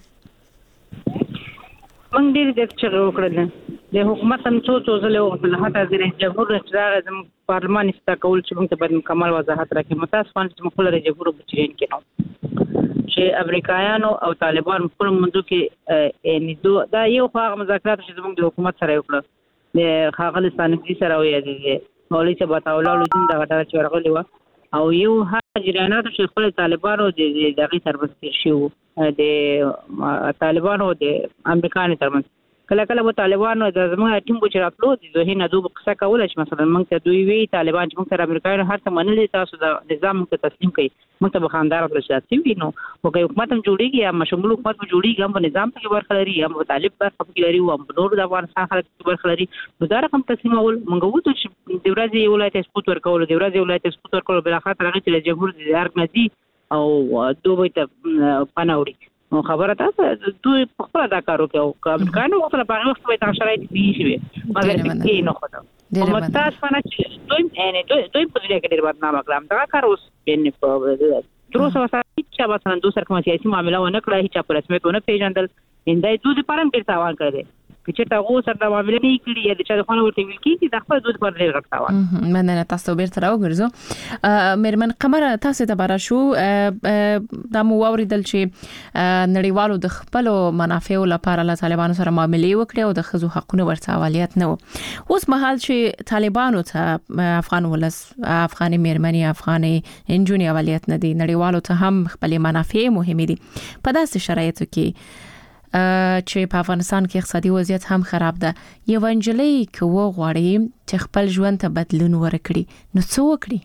موږ دې د چغو کړل د حکومت هم څو ځله وغوښتل حتی د رئیس جمهور رئیس زموږ پارلمان استا کول چې موږ ته باید مکمل وضاحت راکړي متاسفانه چې موږ له جمهور بچرین کې نو چې امریکایانو او طالبان خپل منځو کې یعنی دا یو هغه مذاکرات چې زموږ د حکومت سره وکړه د خاغلستان سره وایي د مولوی صاحب تعالی لودین دا غټه چې ورغلی و او یو هاجرانات چې خپل طالبانو د دغه ترمنځ شو د طالبانو د امریکایانو ترمنځ کله کله په طالبانو د زموږ ټیم کو چې راتلو د دوی نه دوه قصه کوله چې مثلا موږ ته دوی وی طالبان چې موږ سره امریکایانو هر څه منلي تاسو د نظام ته تسلیم کړئ موږ ته بخاندار پرشاتي وینو او که حکومت هم جوړیږي یا مشمول حکومت هم جوړیږي هم نظام ته برخه لري هم طالب برخه لري او هم نور د افغانستان خلک برخه لري نو دا رقم تسلیمول موږ وته چې د ورځې ولایت سپوت ورکول د ورځې ولایت سپوت ورکول بل اخر هغه چې جمهور د ارګنازي او دوی ته پناوړي نو خبره تاسو دوی په خپل دا کارو کې او امریکایانو خپل په وخت به تاسو شرایط پیښوي مګر کې نه خدای او متاسفانه چې دوی په دې کې ډېر بدنامه کړم دا کار اوس بنې په تروسه وسایي چې مثلا دوی سره کوم سیاسي معاملې ونه کړای چې په رسمیت ونه پیژندل اندای دوی لپاره ډېر تاوان کړی چې تاسو سره معاملې نه کړی یا د چا د خونه ورته ویل کیږي د خپل دوی پر ډیر غټاوه مننه تاسو بیرته راوګرځو مېرمن قمر تاسو ته بارا شو د مو اوریدل چې نړیوالو د خپل منافعو لپاره له طالبانو سره معاملې وکړي او د خزو حقوقو ورته اولویت نه اوس مهال چې طالبانو ته افغان ولس افغاني مېرمنې افغاني انجونی اولویت نه دي نړیوالو ته هم خپل منافع مهمه دي په داسې شرایطو کې چې په افغانستان کې اقتصادي وضعیت هم خراب ده یو انجلۍ کوو غواړي چې خپل ژوند ته بدلون ورکړي نو څه وکړي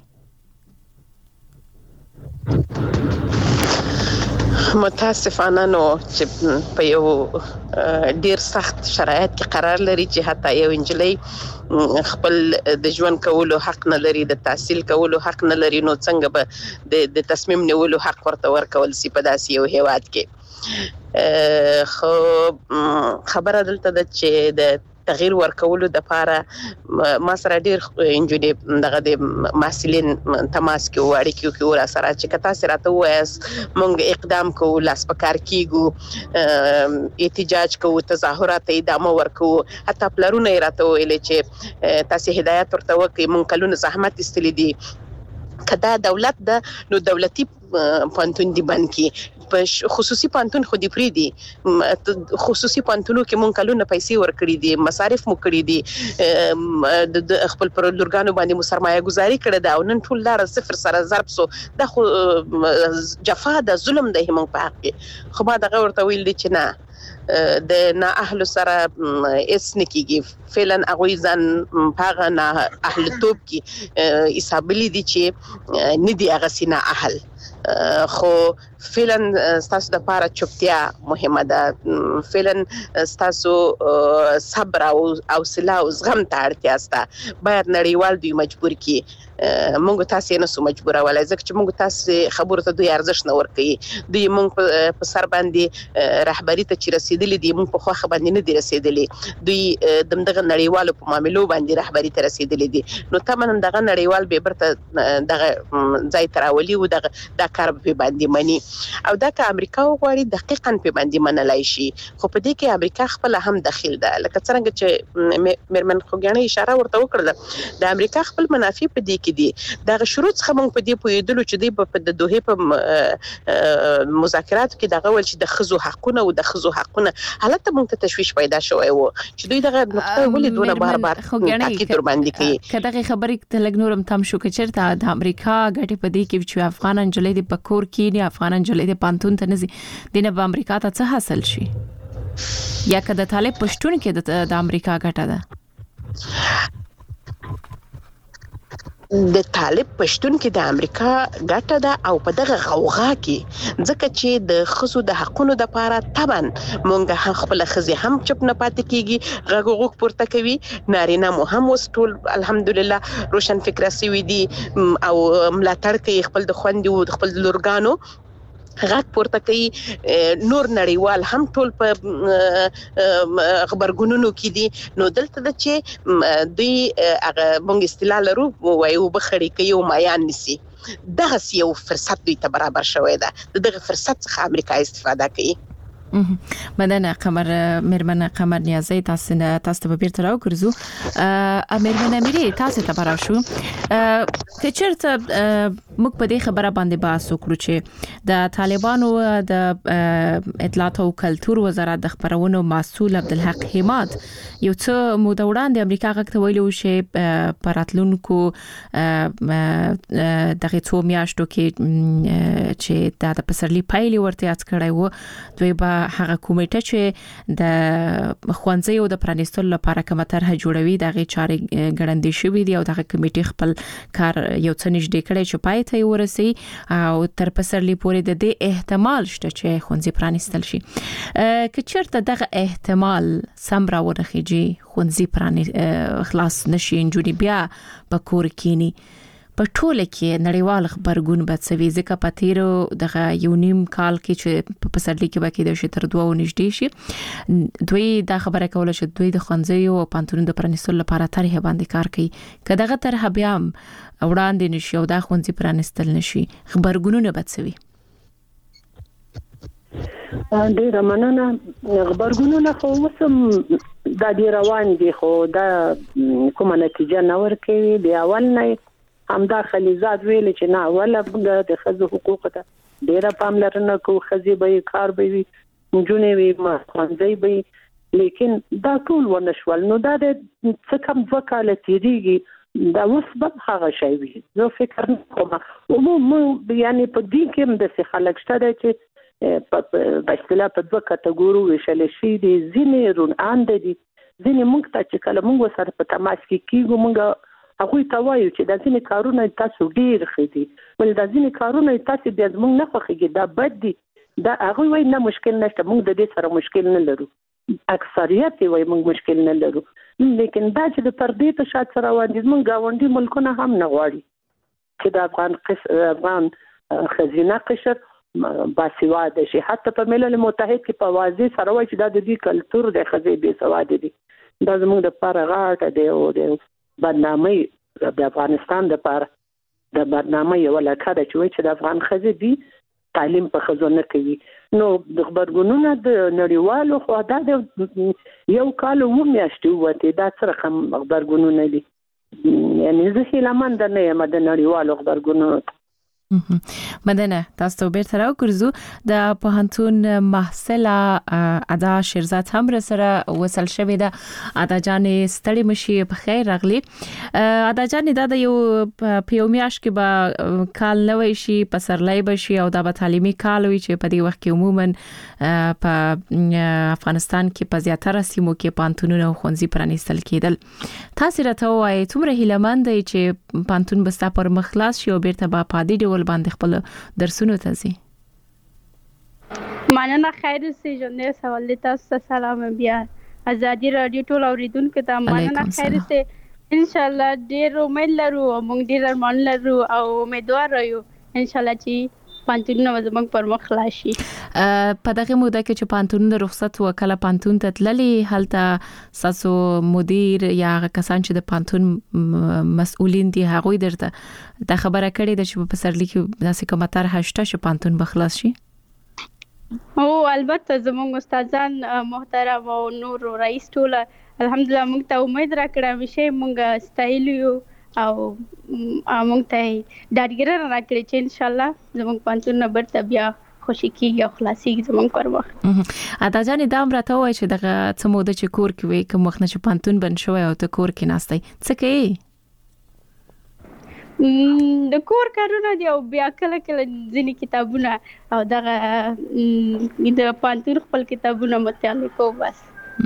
متاسفانه نو چې په یو ډیر سخت شرایط کې قرار لري چې حتی یو انجلۍ خپل د ژوند کولو حق نه لري د تحصیل کولو حق نه لري نو څنګه به د تصمیم نیولو حق ورته ورکول سي په داسې یو هیواد کې خو خبره دلته د چې د تغییر ورکولو د لپاره ما سره ډیر انجونی دغه د محصلین تماس کې وړي کې ور سره چې کتا سره ته وایس مونږ اقدام کوو لاس پکار کیګو احتجاج کوو تظاهرات ادامه ورکو حتی پلرونه راته ویل چې تاسو هدایت ورته وکي مونږ کلونه زحمت استلی دي کدا دولت د نو دولتي پانتون دی بانکی په خصوصي پانتون خو دی پری دي خصوصي پانتونو کې مونږ کلونه پیسې ورکړي دي مصارف مو کړی دي د خپل پرلورګانو باندې سرمایه گذاري کړې ده او نن ټول لار صفر سره ضرب سو د خو جفا د ظلم د همون په حق خو ما دغه ورته ویل دي چې نه د نه اهل سره اس نکیږي فعلا اغوی ځان پاغه نه اهل توپ کې حسابلی دي چې ندي هغه سینا اهل خو فعلا ستاسو د لپاره چوپتیا مهمه ده فعلا ستاسو صبر او حوصله او زغم ته اړتیا سته باید نړیوال دوی مجبور کی مونږ تاسو نه سو مجبور ولای ځکه چې مونږ تاسو خبرو ته دوی ارزښت نه ورکړي دوی مونږ په سر باندې رهبری ته چې رسیدلې دي مونږ په خوخه باندې نه دي رسیدلې دوی دغه نړیوالو په معاملو باندې رهبری ته رسیدلې دي نو تمن دغه نړیوال به برته دغه ځای تراولي او دغه کار په باندې مني او دا که امریکا وغواړي دقیقاً په باندې منلای شي خو په دې کې امریکا خپل هم دخیل ده لکه څنګه چې مېرمن خوګانې اشاره ورته وکړه د امریکا خپل منافع په دې کې دي دا شروع څخه موږ په دې پوهېدلو چې د دوه په مذاکراتو کې دغه ول چې د خزو حقونه او د خزو حقونه حالت موږ ته تشويش پیدا شوی وو چې دوی دغه نقطه ولې دونه بار تاکید ور باندې کوي کله خبرې ته لګ نورم تم شو چې چیرته د امریکا غټي په دې کې چې افغان انجلې د پکور کې نه افغان انجلې د پانتون ته نزي دینه په امریکا ته څه حاصل شي یا کده طالب پښتون کې د امریکا غټه ده د طالب پښتون کې د امریکا ګټه ده او په دغه غوغا کې ځکه چې د خصو د حقونو د لپاره طبعا مونږ خپل خزي هم چپ نه پاتې کیږي غوغ پورته کوي نارینه مو هم وستول الحمدلله روشن فکر سوي دي او ملاتړ کوي خپل د خوندې او خپل لورګانو غږ پورته کوي نور نړیوال هم ټول په خبرګونونو کې دي نو دلته د چې دوی هغه مونږ استلال لرو وایو بخړی کوي او مایان نسی دغه یو فرصت دوی ته برابر شوی ده دغه فرصت څخه امریکا استفاده کوي مدنه قمر مېرمن قمر نیازی تاسو ته بیرته راوګرځو مېرمن امیری تاسو ته برابر شو که چیرته موږ په دې خبره باندې بحث وکړو چې د طالبانو د اطلاعات او کلتور وزارت د خبرونو مسؤل عبدالحق حماد یو څه موده وړاندې امریکا غږ ته ویلو چې پراتلونکو دغه څو میاشتو کې چې د پسرلي پایلې ورته یاد کړای وو دوی به هغه کمیټه چې د خوانځي او د پرانیستلو لپاره کومه طرح جوړوي دغه چارې ګړندې شوې دي او دغه کمیټه خپل کار یو څه نږدې کړی چې پای ته ورسي او تر پسرلي پورې د دې احتمال شته چې خوانځي پرانیستل شي که چیرته دغه احتمال سم راوړي خوانځي خلاص نشي انجونی بیا په کور کېنی په ټوله کې نړیوال خبرګون بڅوي ځکه په تیرو دغه یو نیم کال کې چې په پسرلي کې باکې د شتر دوه نږدې شي دوی دا خبره کوله چې دوی د خنځي او پانتون د پرانیستلو لپاره طرح باندې کار کوي کداغه طرح بیا وړاندې نشي او دا خنځي پرانیستل نشي خبرګونونه بڅوي ډیر مننه. خبرګونونه خو وسم د دې روان دي خو دا کومه نتیجه نه ورکوي. د اول نه همدا خلیزات ویل چې نه ولا د خزو حقوق ته ډیر پاملرنه کو، خزي به کار به وي، جونې وي، ما خوندې به، لیکن دا ټول ونشول. نو دا د څه کم وکاله تیریږي دا اوس به هغه شی وي. زه فکر نه کوم عموما یعنی په دې کې د خلک شته چې په اصطلاح په دوه کټګورو ویشل شي دي. ځینې رونان دي، ځینې موږ ته چې کله موږ سره په تماس کې کیږو موږ هغه ته وایو چې د ځینې کارونه تاسو ډیر خېدي، ول د ځینې کارونه تاسو بیا موږ نه خوښیږي، دا بد دي، دا هغه وایي نه مشکل نشته، موږ د دې سره مشکل نه لرو. اکثریت وایي موږ مشکل نه لرو، لیکن دا چې د پردې په شات سره وایي موږ گاونډي ملکونه هم نه غواړي چې د افغان خزینه قشر باسواده شي. حتی په ملل متحد کې په واضح سره وایي چې دا د دې کلچر د خزې بې سواده دي. دا زموږ د لپاره غاټه دی او د برنامه د افغانستان د لپاره د برنامه یو لکه د چوي چې د افغان خزې دي تعلیم په خزو نه کوي. نو د خبرګونونو د نړیوالو خو دا د یو کال و میاشتې وته دا سره کوم خبرګونونه دي. یعنی زه هیلمن نه یم د نړیوالو خبرګونونو. مدنه تاسو به تر اوګرزو د پوهنتون محصله ادا شیرزاد هم سره وصل شوې ده. ادا جانې ستړي مشي په خیر راغلي. ادا جانې دا د یو پیومیاش کې به کال نوې شي په سرلای بشي او د تعلیمي کال وي چې په دې وخت کې عموما په افغانستان کې په زیاتره سیمو کې پانتونونه او خونځي پرانیستل کېدل. تاسو راته وایي څومره هیلمند دي چې پانتون بستا پر مخلاص شي او بیرته به پادې ډول باندې خپل درسونه تاسي؟ مننه. خیر سي جنې سوال تاسو سلام بیا ازادي رادیو ټول اوریدونکو ته مننه. خیر سي ان شاء الله ډېر امید لرو او موږ ډېر ارمان لرو او امیدوار یو ان شاء الله چې پانتونونه زموږ پر مخ خلاصي. په دغه موده کې چې پانتونونه رخصت وکړه پانتون ته تللی هلته ساسو مدیر یا کسان چې د پانتون مسؤلین دي هغه درته د خبره کړې د چې په سرلی کې داسې کومه طرح شته چې پانتون بخلاص شي؟ او البته زموږ استادان محترم او نور رئیس ټول الحمدلله موږ ته امید راکړه مشه موږ ستایلیو او موږ ته ډاډګر راکړي چې ان شاء الله زموږ پانتون برته بیا خوشی کیږي او خلاصيږي زموږ پر وخت. ادا جانې دا امر ته وای چې دغه څه موده چې کور کې وي کوم وخت چې پانتون بن شوی او ته کور کې ناستای څه کوي؟ د کور کارونه دی او بیا کله کله ځینې کتابونه او دغه د پانتون خپل کتابونه مطالعه کوم بس.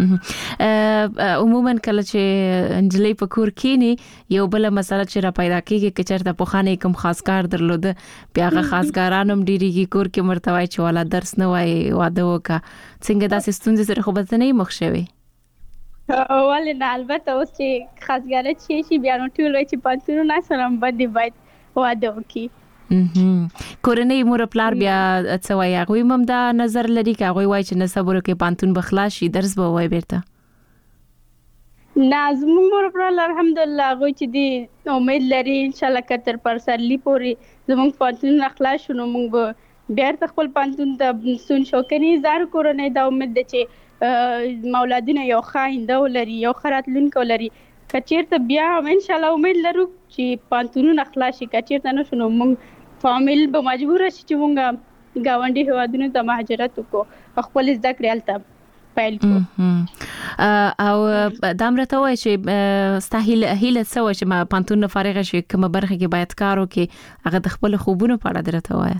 عموما کله چې انجلۍ په کور کېنی یو بل مسله چې را پیدا کیږي چې چرته په خانه کوم خاصکار درلوده بیا هغه خاصکارانم ډیریږي کور کې مرتوای چې والا درس نه وای واده وکا څنګه داسې ستونزې سره خو به نه مخ شوي؟ ولې نه البته اوس چې خاصګاره شي بیا نو ټول وای چې پانتون نه سره باندې باید واده وکي. کورنۍ مور پلار بیا څه وایي هغه هم دا نظر لري چې هغه وایي چې نه صبر وکړي پانتون بخلاص شي درس به وای بیرته؟ نه زموږ مور پلار الحمدلله هغه چې دی امید لري ان شاء الله کتر پر سرلی پوری زموږ پانتون اخلاص شنو موږ به بیرته خپل پانتون ته سن شوکني زار کورنۍ دا امید ده چې مولادینه یو خاینده ولري یو خراتلونکو لري کچیرته بیا ان شاء الله امید لرو چې پانتون اخلاص شي کچیرته نه شنو موږ فامیل به مجبور شي چې مونږه گاونډي هوادونو ته مهاجرت وکړو خپل زده کړې الته پیل کړو. او دا امر ته وایي چې ستاهل هیله څه چې ما پانتون فارغ شي کومه برخه کې باید کار وکړي هغه د خپل خوبونو په اړه درته وایي؟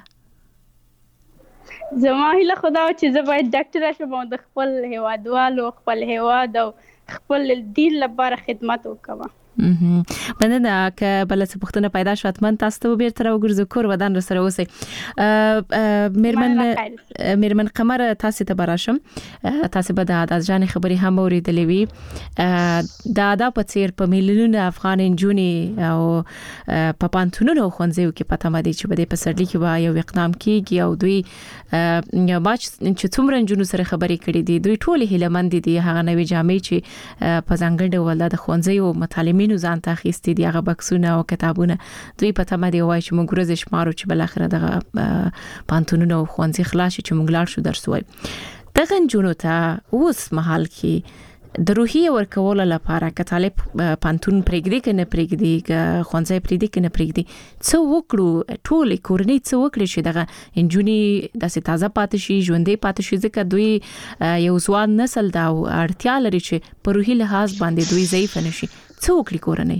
زما هیله خدا چې زه باید ډاکټر شم او د خپل هوادوالو خپل هواد او خپل دین لپاره خدمت وکړم. مننه که بل څه پوښتنه پیدا شوه اتمن تاسو ته بیرته راوګرځو کور ودان سره اوسئ. میرمن قمر تاسو ته براشم تاسو به د ادا جان خبري هم اوریدلې وي د ادا په څیر په میلیونونو افغان جونې او په پانتونونو خونځو کې پته مده چې بده په سرلی کې با یو اقدام کیږي او دوی باج چې څومره جنونو سره خبري کړې دي دوی ټول هیلمند دي هغه نوې جامې چې په ځانګړي ولادت خونځو متعلمین مضامینو ځان ته اخیستي دي هغه بکسونه او کتابونه دوی په تمه دی وای چې موږ ورځ شمارو چې بل اخر دغه پانتونونو خوانځي خلاص چې موږ لاړ شو درس وای دغه جنونو ته اوس محل کې د روحي ورکول لپاره که طالب پانتون پرېږدي کنه پرېږدي که خوانځي پرېږدي کنه پرېږدي څه وکړو ټول کورنۍ څه وکړي چې دغه انجونی داسې تازه پاتې شي ژوندۍ پاتې شي ځکه دوی یو ځوان نسل دا اړتیا لري چې په روحي لحاظ باندې دوی ضعیف نشي څه وکړي کورنۍ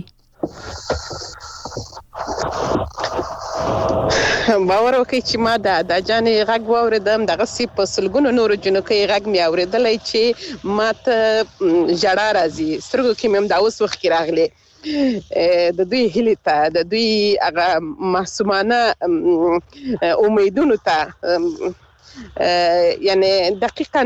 باور وکړئ چې ما د جانې غږ واوریدم دغه سی په سلګونو نورو جنکې غږ مې اوریدلای چې ما ته ژړا راځي سترګو کې مې دا اوس وخت کې راغلي د دوی هیلې ته د دوی هغه معصومانه امیدونو ته یعنی دقیقاً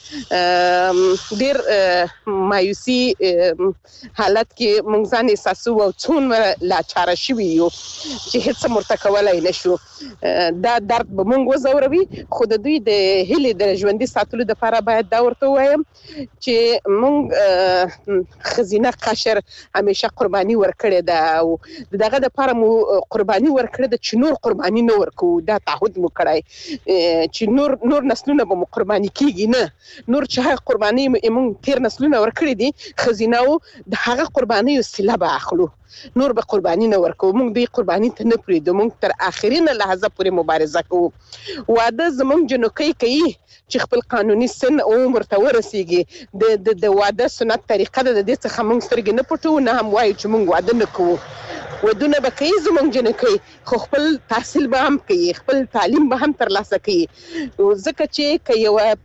ډیر مایوسی حالت کې مونږ ځان احساسو او څون لا چاره شوی یو چې هیڅ مرته کولای نشو دا درد به مونږ وزوروي خو د دوی د هیلې د ژوندۍ ساتلو لپاره باید دا ورته وایم چې مونږ خزینه قشر همیشه قرباني ورکړې ده او دغه لپاره مو قرباني ورکړې ده چې نور قرباني نه ورکو دا تعهد مو کړی چې نور نسلونه به قرباني کیږي نه نور چې هغه قرباني موږ تیر نسلونه ورکړي دي خزینه او د هغه قرباني وسیله به اخلو نور به قرباني نه ورکو موږ دې قرباني ته نه پریږدو موږ تر اخرینه لحظه پورې مبارزه کوو واده زموږ جنکۍ کوي چې خپل قانوني سن او عمر ته ورسیږي د واده سنت طریقه د دې څخه موږ سترګې نه پټو نه هم وایو چې موږ واده نه کوو ودونه به کوي زموږ جنکۍ خو خپل تحصیل به هم کوي خپل تعلیم به هم ترلاسه کوي ځکه چې که یوه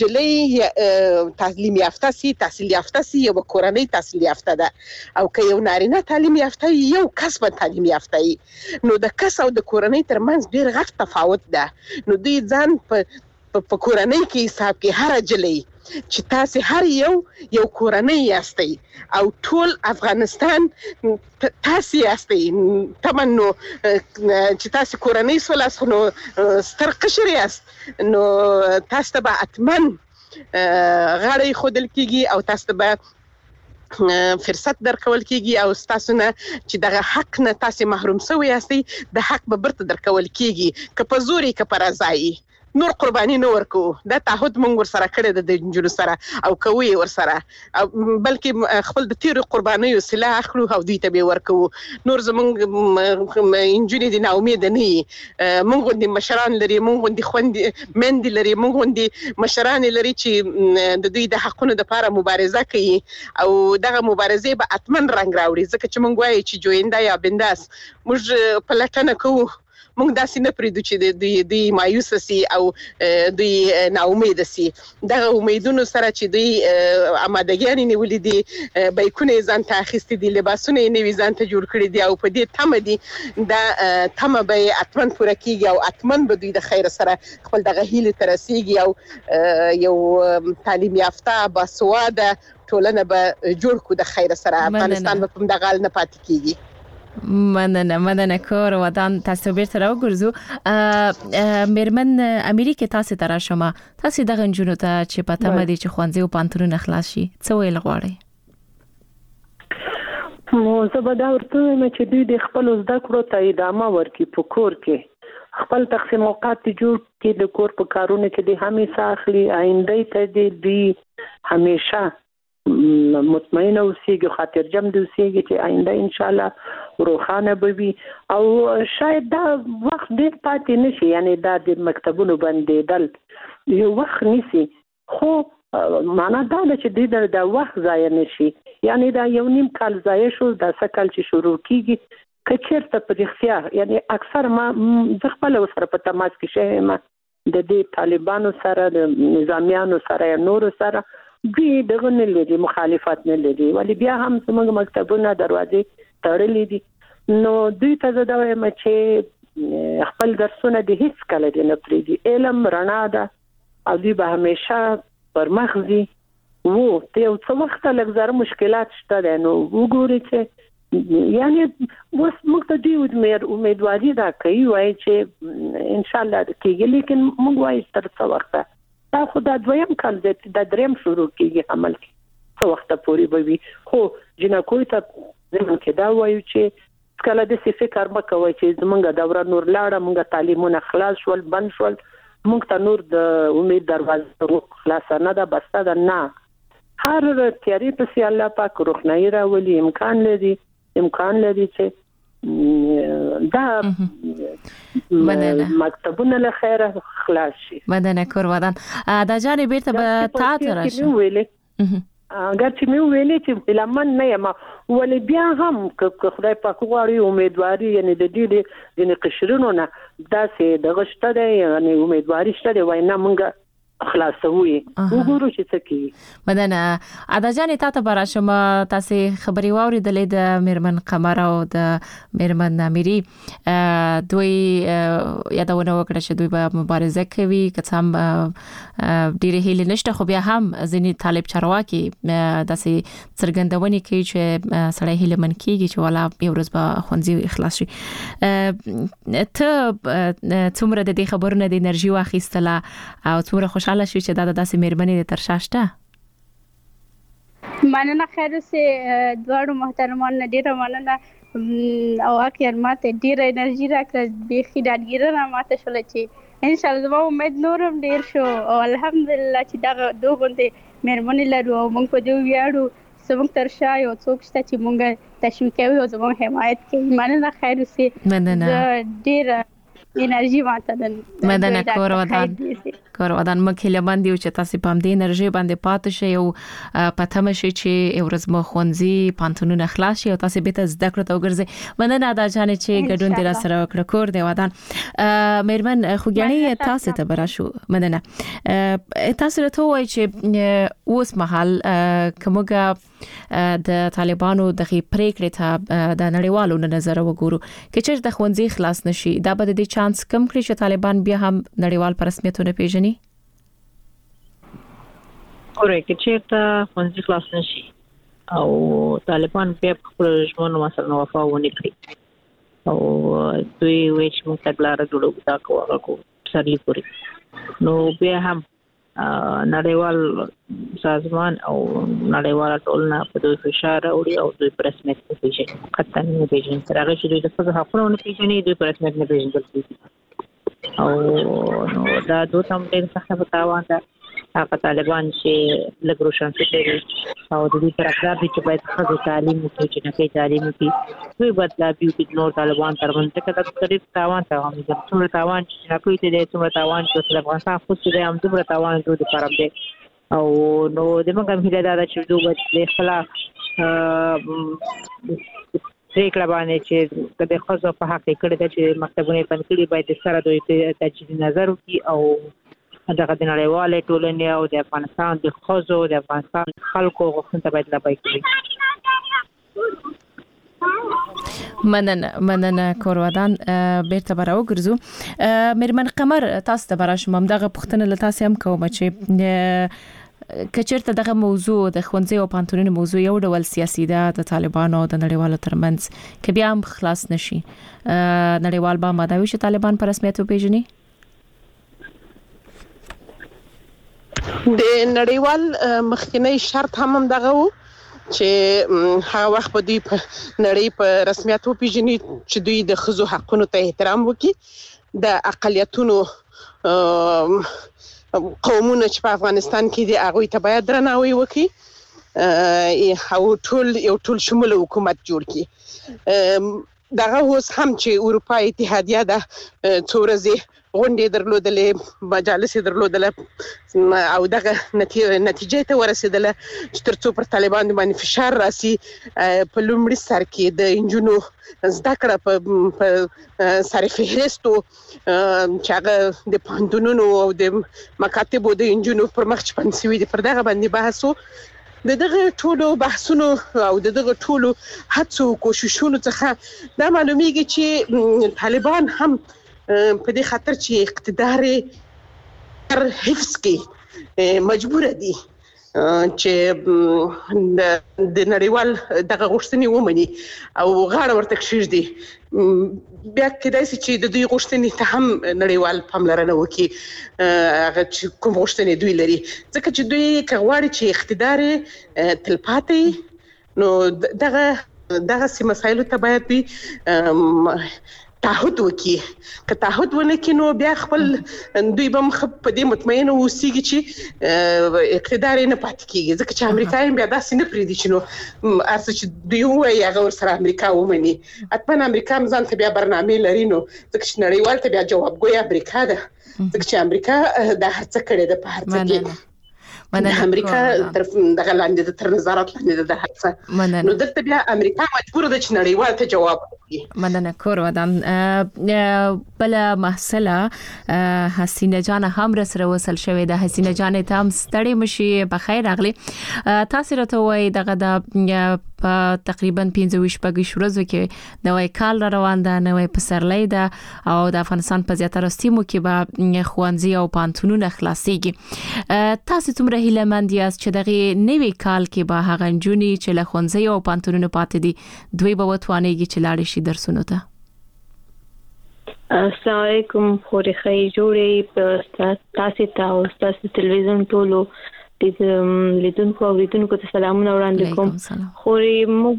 جلۍ تعلیم یافته سي تحصیل یافته سي یو کورنۍ تحصیل یافته ده او که یو نارینه تعلیم یافته یو کس به تعلیم یافته وي نو د کس او د کورنۍ ترمنځ ډیر غټ تفاوت ده نو دوی ځان په کورنۍ کې حساب کې هر جلۍ چې تاسو هر یو کورنۍ یاستئ او ټول افغانستان تاسو یاستئ تمنو چې تاسو کورنۍ سولاس نو ستر قشر یاست نو تاسو به اتمن غړی خودل کیږي او تاسو به فرصت درکول کیږي او تاسو نه چې دغه حق نه تاسو محروم شوی یاستئ د حق به برته درکول کیږي که په زوري که په رضایي نور قرباني نه ورکو دا تعهد مونږ ور سره کړی د جنونو سره او کوي ور سره بلکې خپل د تیر قرباني وسیله اخلو او دوی ته به ورکو نور زمونږ انجونی دي نه امید نه مونږ غوندي مشران لري مونږ غوندي خوند مند لري مونږ غوندي مشران لري چې د دوی د حقونو لپاره مبارزه کوي او دغه مبارزه به اتمن رنگ راوړي ځکه چې مونږ وایي چې جویندا یا بنداس موږ په لټنه کوو موږ داسې نه پریږدو چې دوی مایوس سي او دوی ناامید سي دغه امیدونو سره چې دوی آمادګیان نیولې دي بیکونه ځان ته اخیستي دي لباسونه یې نوي ځان ته جوړ کړي دي او په دې تمه دي دا تمه به اتمن پوره کیږي او اتمن به دوی د خیر سره خپل دغه هیله تر رسیږي او یو تعلیم یافته باسواده ټولنه به جوړ کو د خیر سره افغانستان به په دغه حال نه پاتې کیږي مننه کور ودان تاسو بیرته راوګرځو میرمن امریکا تاسو تر شمه تاسو دغه جنونو ته چې پته مده چې خوانځي او پانتون اخلاص شي څه ویل غواړي نو زبدا ورته مې چې دوی د خپل زده کړو ته ادامه ورکړي په کور کې خپل تقسیم اوقات جوړ کړي د کور په کارونو کې د همیشه اخلي آینده ته دی همیشه مطمئن اوسېږي خاطر جمع دي اوسېږي چې آینده ان شاء الله روخانه به وي او شاید دا وخت ډېر پاتې نشي یعنی دا د مکتبونو بندېدل یو وخت نشي خو معنا دا چې د وخت ضایع نشي یعنی دا یو نیم کال ضایع شو دا سکل چې شروع کیږي کچېرته په رښتیا یعنی اکثر ما خپل سره په تماس کې شوم د دې طالبانو سره د نظامیانو سره نور سره دوی دغه نه لري مخالفت نه لري ولی بیا هم زموږ مکتبونه دروازې تړلې دي نو دوی ته دا وایم چې خپل درسونه د هیڅ کله نه پریږدي علم رڼا ده او دوی به همیشه پر مخزي وو ته یو څه وخت لږ مشکلات شته نو وګورئ چې یعنی اوس موږ ته دوی امیدواري دا کوي وایي چې ان شاء الله کېږي لیکن موږ وایي تر څو وخته دا خو دا دویم کال د دریم شروع کېږي عمل کې څو وخت پورې به وي خو جنکوي ته زمون کې دا وایو چې کله د څه فکر مکوي چې زمونږ دوره نور لاړه مونږه تعلیمونه خلاص شول بند شول مونږ ته نور د امید دروازه خلاص نه ده بسته ده نه هر تیاری په الله پاک روښنايي راولي امکان لري چې دا مکتبونه له خیره خلاص شي مننه کورودان دا جانې بیرته به تاسو راشي اگر چې مې ویلې چې لمن نه یم ولې بیا هم که خدای پاک غواړي امیدواري یعنی د دې یعنی قشرونو نه داسې د غشته ده یعنی امیدواري شته دی وای نه مونږ خلاصوي وګورو چې څه کوي مننه ادا جانې تاسو براشم تاسو خبري واوریدلې د میرمن قمر او د میرمن نامیری دوی یادونه وکړه چې دوی به مبارزه کوي که څم ډیره هیله نشته خو بیا هم ځینې طالب چارواکي داسې څرګندونې کوي چې سړی هیله من کیږي چې والا یو ورځ به خونځي اخلاص شي ته څومره د دې خبرونه د انرژي واخیستله او څومره خوشاله شو چې دا داسې مهرباني د ترشاشته مننه خیر سه دوړو محترمان ډیره مننه او اخر ماته ډیره انرژي راکړه بيخي ډاډګیره ماته شول چې ان شاء الله زما امید نورم ډیر شو او الحمدلله چې دا دوه غونډې مهرباني لرو او موږ په دې ویاړو زموږ ترشا یو څوک شته چې موږ تشویق کوي او زموږ حمایت کوي مننه خیر سه مننه ډیره انرژي ماته مننه کورودان مکه لمن دی چې تاسو په دې انرژي باندې پاتې شئ او پته مشي چې ورځ مو خونځي پانتونونه خلاص شي او تاسو به تاسو ذکر ته وګرځي مننه دا جانې چې ګډون دې را سره وکړه کور دی ودان مېرمن خوګانی تاسو ته براشو مننه تاسو ته وایي چې اوس مهال کومګه د طالبانو د پریکړې ته د نړیوالو نظر وګورو چې چې د خونځي خلاص نشي دا به د چانس کم کړی چې طالبان بیا هم نړیوال پر رسمیتونه پیژني اورې چې ته خونځي خلاص نشي او طالبان په خپل ژوند مسله وفا ونه کړی او دوی ویچ مو تګلاره جوړو دا کوه سرلی پوری نو بیا هم نړیوال سازمان او نړیوال ټولنه په دوی فشار اوري او دوی پر رسمیت پیژني قطعا نه پیژني تر هغه چې دوی د خپل حقوقو نه پیژني دوی پر رسمیت نه پیژني او نو دا دوه تم ډېر څه په تاوان ده هغه طالبان چې لګروشن کوي او د دې پر اقدار چې باید خپل تعلیم وکړي چې نه کوي تعلیم وکړي دوی بدلا بیو کې نور طالبان تر باندې کله تقریبا تاوان ته هم د ټول تاوان چې نه کوي ته څومره تاوان چې افغانستان خو چې هم دومره تاوان دوی لپاره دی او نو د موږ هم هیله ده چې دوی خپل پریکړه باندې چې د خصوص په حق کې کړی چې مکتبونه بند کړي باید سره دوی ته تجدید نظر وکړي او دغه د نړیوالې ټولنې او د افغانستان د خزو د افغانستان خلکو غوښتنه باید لبای کړي مننه کورودان بیرته براو ګرځو میرمن قمر تاسو ته براشم دغه پښتنه له تاسو هم کوم چې کچرته دغه موضوع د خوندزي او پانتونونو موضوع یو ډول سیاسي ده د طالبانو او د نړیوالو ترمنځ کې بیا هم خلاص نشي نړیوال با ماداوي چې طالبان پر رسمیت وپیژني د نړیوال مخکنی شرط هم دغه وو چې هغه وخت په دې نړۍ په رسمیت وپیژني چې دوی د خزو حقونو ته احترام وکړي د اقلیتونو قومونه چې په افغانستان کې دي هغه ته باید درناوی وکړي او ټول شمول حکومت جوړ کړي دغه اوس هم چې اروپا اتحادیه د څورزي غونډې درلودلې مجالس درلودلې او دغه نتیجې ته ورسېدله چې ترڅو پر طالبان باندې فشار راسي په لومړي سر کې د انجونو زده کړه په سر فهرستو چې هغه د پوهنتونونو او د مکاتبو د انجونو پر مخ چپنسوي دي پر دغه باندې بحثو دغه ټولو بحثونو او دغه ټولو هڅو کوششونو څخه دا معلومیږي چې طالبان هم په دې خاطر چې اقتدار تر حفظ کې مجبور دي چې د نړیوال دغه غوښتنې ومني او غاړه ورته کښېږدي بیا کېدای شي چې د دوی غوښتنې ته هم نړیوال پاملرنه وکړي هغه چې کوم غوښتنې دوی لري ځکه چې دوی غواړي چې اقتدار تلپاتې نو دغه دغه سي مسایلو ته باید تعهد وکي که تعهد ونه کینو بیا خپل دوی به مخ په دې مطمئن اوسېږي چې اقتدار نه پاتې کیږي ځکه چې امریکایان بیا داسې نه پریدي چې نو اساس چې دوی وایي هغه ورسره امریکا ومني اتمن امریکا ځان ته بیا برنامه لري نو ځکه چې نړیوال ته بیا جوابګوی امریکا ده ځکه چې امریکا د هڅه کړې ده په هر څه کې امریکا تر دغه لاندې د تر نظارت لاندې د هڅه نو دلته بیا امریکا مجبور ده چې نړیوال ته جواب ورکړي. مننه کور ودان بل محصله حسینه جان هم سره وصل شوې ده. حسینه جان ته هم ستړي مشي بخیر راغلی. تاسو راته وایي دغه د په تقریبا 15 ورځو کې نوې کال روان ده نوې پسرلی ده او د افغانستان په زیاتره سیمو کې به خوانزي او پانتونونه خلاصيږي. تاسو څومره هیلهمند یاست چې دغه نوې کال کې به هغه جونی چې له خوانزي او پانتونونو پاتې دي دوی به وتوانېږي چې لاړ شي درسونو ته؟ السلام علیکم خوري خی جوړې تاسو ته او تاسو ټلویزیون ټولو لیدونکو او لیدونکو ته سلامونه وړاندې کوم. خوري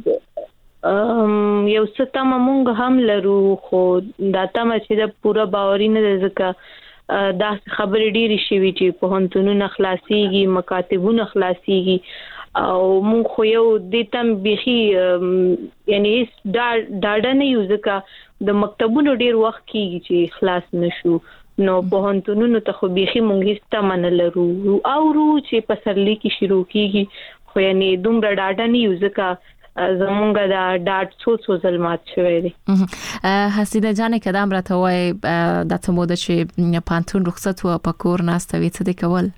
موږ یو څه تمه موږ هم لرو خو دا تمه چې د پوره باوري نه ځکه دا خبرې ډېری شوي چې په هنتونو خلاصيږي مکاتبونو خلاصيږي او موږ خو یو د تم بيخي یعنی ډاډه نه یو ځکه د مکتبونو ډېر وخت کېږي چې خلاص نشو نو په هنتونو ته خو بيخي موږ هیڅ تمه نه لرو او چې په سرلی کې شروع کیږي خو یعنی دومره ډاډه نه یو ځکه زمونږ دا ډاډ څو ظلمات شوی دی. حسینه جان کدام راته وای د تموده چې پانتون رخصت و په کور ناستوي څه دی کول؟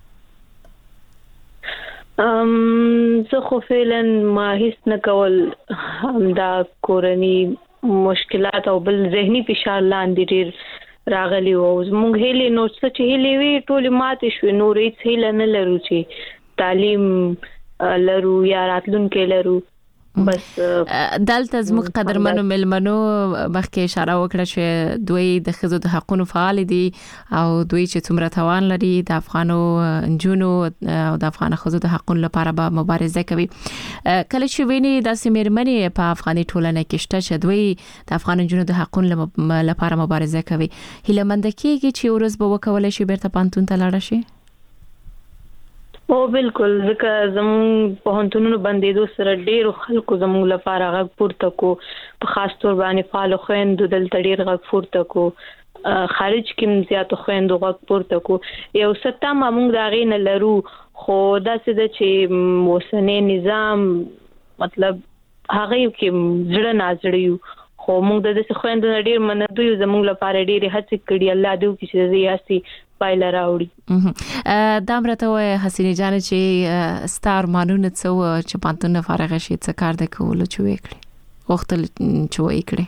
زه خو فعلا ما هیڅ نه کول دا کورنی مشکلات او بل ذهني فشار لاندې ډیر راغلی او موږ هلي نو څه چې هلي وی ټول ماته شو نو هیڅ هله نه لرو چې تعلیم لرو یا راتلونکي لرو بس دلته زموږ قدرمنو ملمنو مخکې اشاره وکړه چې دوی د ښځو د حقوقو فعال دي او دوی چې څومره توان لري د افغانو نجونو او د افغان ښځو د حقوقو لپاره به مبارزه کوي. کله چې ویني د سیمرمنې په افغاني ټولنه کې شته چې دوی د افغان نجونو د حقوقو لپاره مبارزه کوي هیله مند کیږي چې ورځ به وکولای شي بیرته پانتون ته لاړ شي؟ او بالکل ځکه زموږ په هنتونو باندې سره ډېر خلکو زموږ لپاره غږ پورته کو په خاص تور باندې فعال خويندو دلته ډېر غږ پورته کو خارج کې زیات خويندو غږ پورته کو یو ستام موږ دا غي نه لرو خو دا څه د چې موسنی نظام مطلب هغه کې زړه نازړیو خو موږ د دې خويندو ډېر منندو زموږ لپاره ډېر هڅه کړې الله دې وکړي چې زیاسي پایله راوړي. دا مرته وای حسینه جان چې ستار مانونه څو چې پانتون فارغ شي څه کار د کولو چې وکړي وخت چې وکړي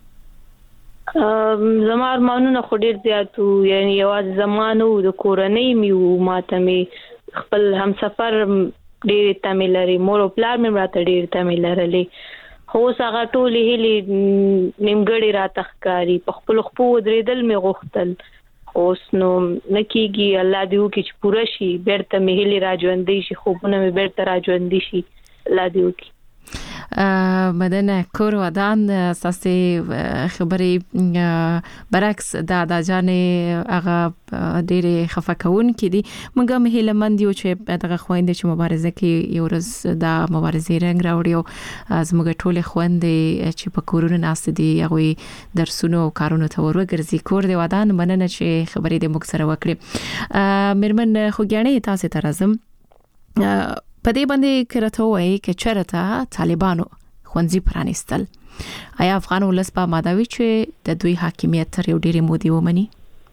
زمار مانونه خو ډیر زیاتو یعنی یواز زمانو د کورنۍ میو ماته می خپل هم سفر ډیر تامل لري مور او پلار مې راته ډیر تامل لري خو څنګه ټولې هلي نیمګړی راته ښکاری په خپل خپو درېدل می غوښتل اوس نو نکیږي الله دې وکړي چې پوره شي بیرته مې هلي راځوندې شي خوبونه مې بیرته راځوندې شي الله دې وکړي. مدنه کور ودان اساسي خبري برعکس دا جانې هغه ډېر خفقون کې دي موږ هم هیله مند یو چې دغه خويندې چې مبارزه کې یو ورځ د مبارزې رنګ راوړي او زموږ ټول خويندې چې په کورونو ناست دي هغه درسونو او کارونو ته ورګرځي کور دی ودان مننه چې خبرې دې موږ سره وکړي. مرمن خوګیانې تاسو ته راځم په دې باندې کرته وایي چې چرته طالبانو خوندزي پرانیستل آیا افغان ولس په مادوي چې د دوی حاکمیت تر یو ډېر مودي ومني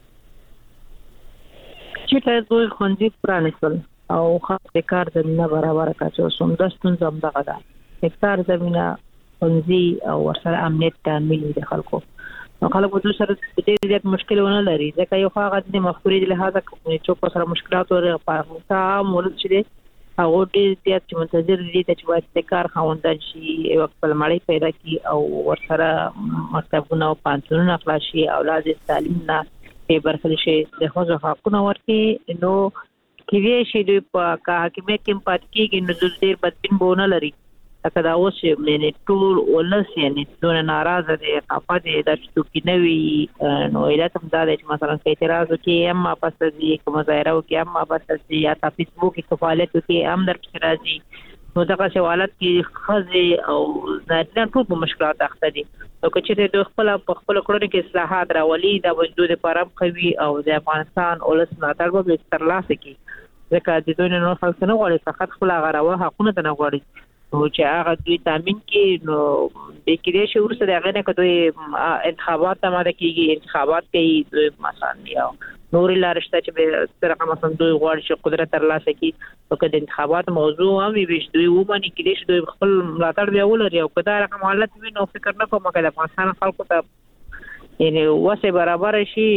چې ته دوی خوندزي پرانیستل او خاصه کار زمينه برابر کړو سمدستون زم دغه ده کار زمينه خوندزي او ورسره امنیت تامین دي خلکو نو خلکو د سره ډېر زیات مشکلونه لري ځکه یو هغه د مخوري له هغه چې په سره مشکلات ورغه په مولد چې هغه ډېر زیات چې منتظر دي چې وایي د کار خوندان شي یو خپل مړی پیدا کی او ورسره مکتبونه او پانتونونه خلاصي اولاد تعلیم نه به برخه شي د خوځو حقونه ورته نو کیوي شي د حاکمیت کې پات کېږي نو ډېر بدبین بونه لري لکه دا اوس یعنی ټول ولس یعنی دونه ناراضه دي خفه دي د څوکي نوي نو علت هم دا دی چې مثلا کې اعتراض وکړي هم واپس دي کوم ظاهره وکړي هم واپس دي یا په فیسبوک کې فعالیت وکړي هم در راځي نو دغه حالت کې خزي او زادن ټول په مشکلات اخته دي او چې د خپل کړنو کې اصلاحات راولي د وجود لپاره کوي او د افغانستان ولس ملاتړ به ترلاسه کړي ځکه د دوی نه خلک نه غواړي فقط خپل غراوه حقونه نه غواړي نو چې هغه دوی تامین کړي نو د کېدې شي ورسره هغه نه کوي انتخابات آماده کیږي انتخابات کوي مثلا یا نور لارشته چې به سره مثلا دوی غواړي چې قدرت ترلاسه کړي او که د انتخابات موضوع هم وي دوی ومني کېدې شي دوی خپل ملاتړ بیا ولري او کدا رقم حالت وي نو فکر نه کوم چې د افغانستان خلکو ته یعنی وسه برابر شي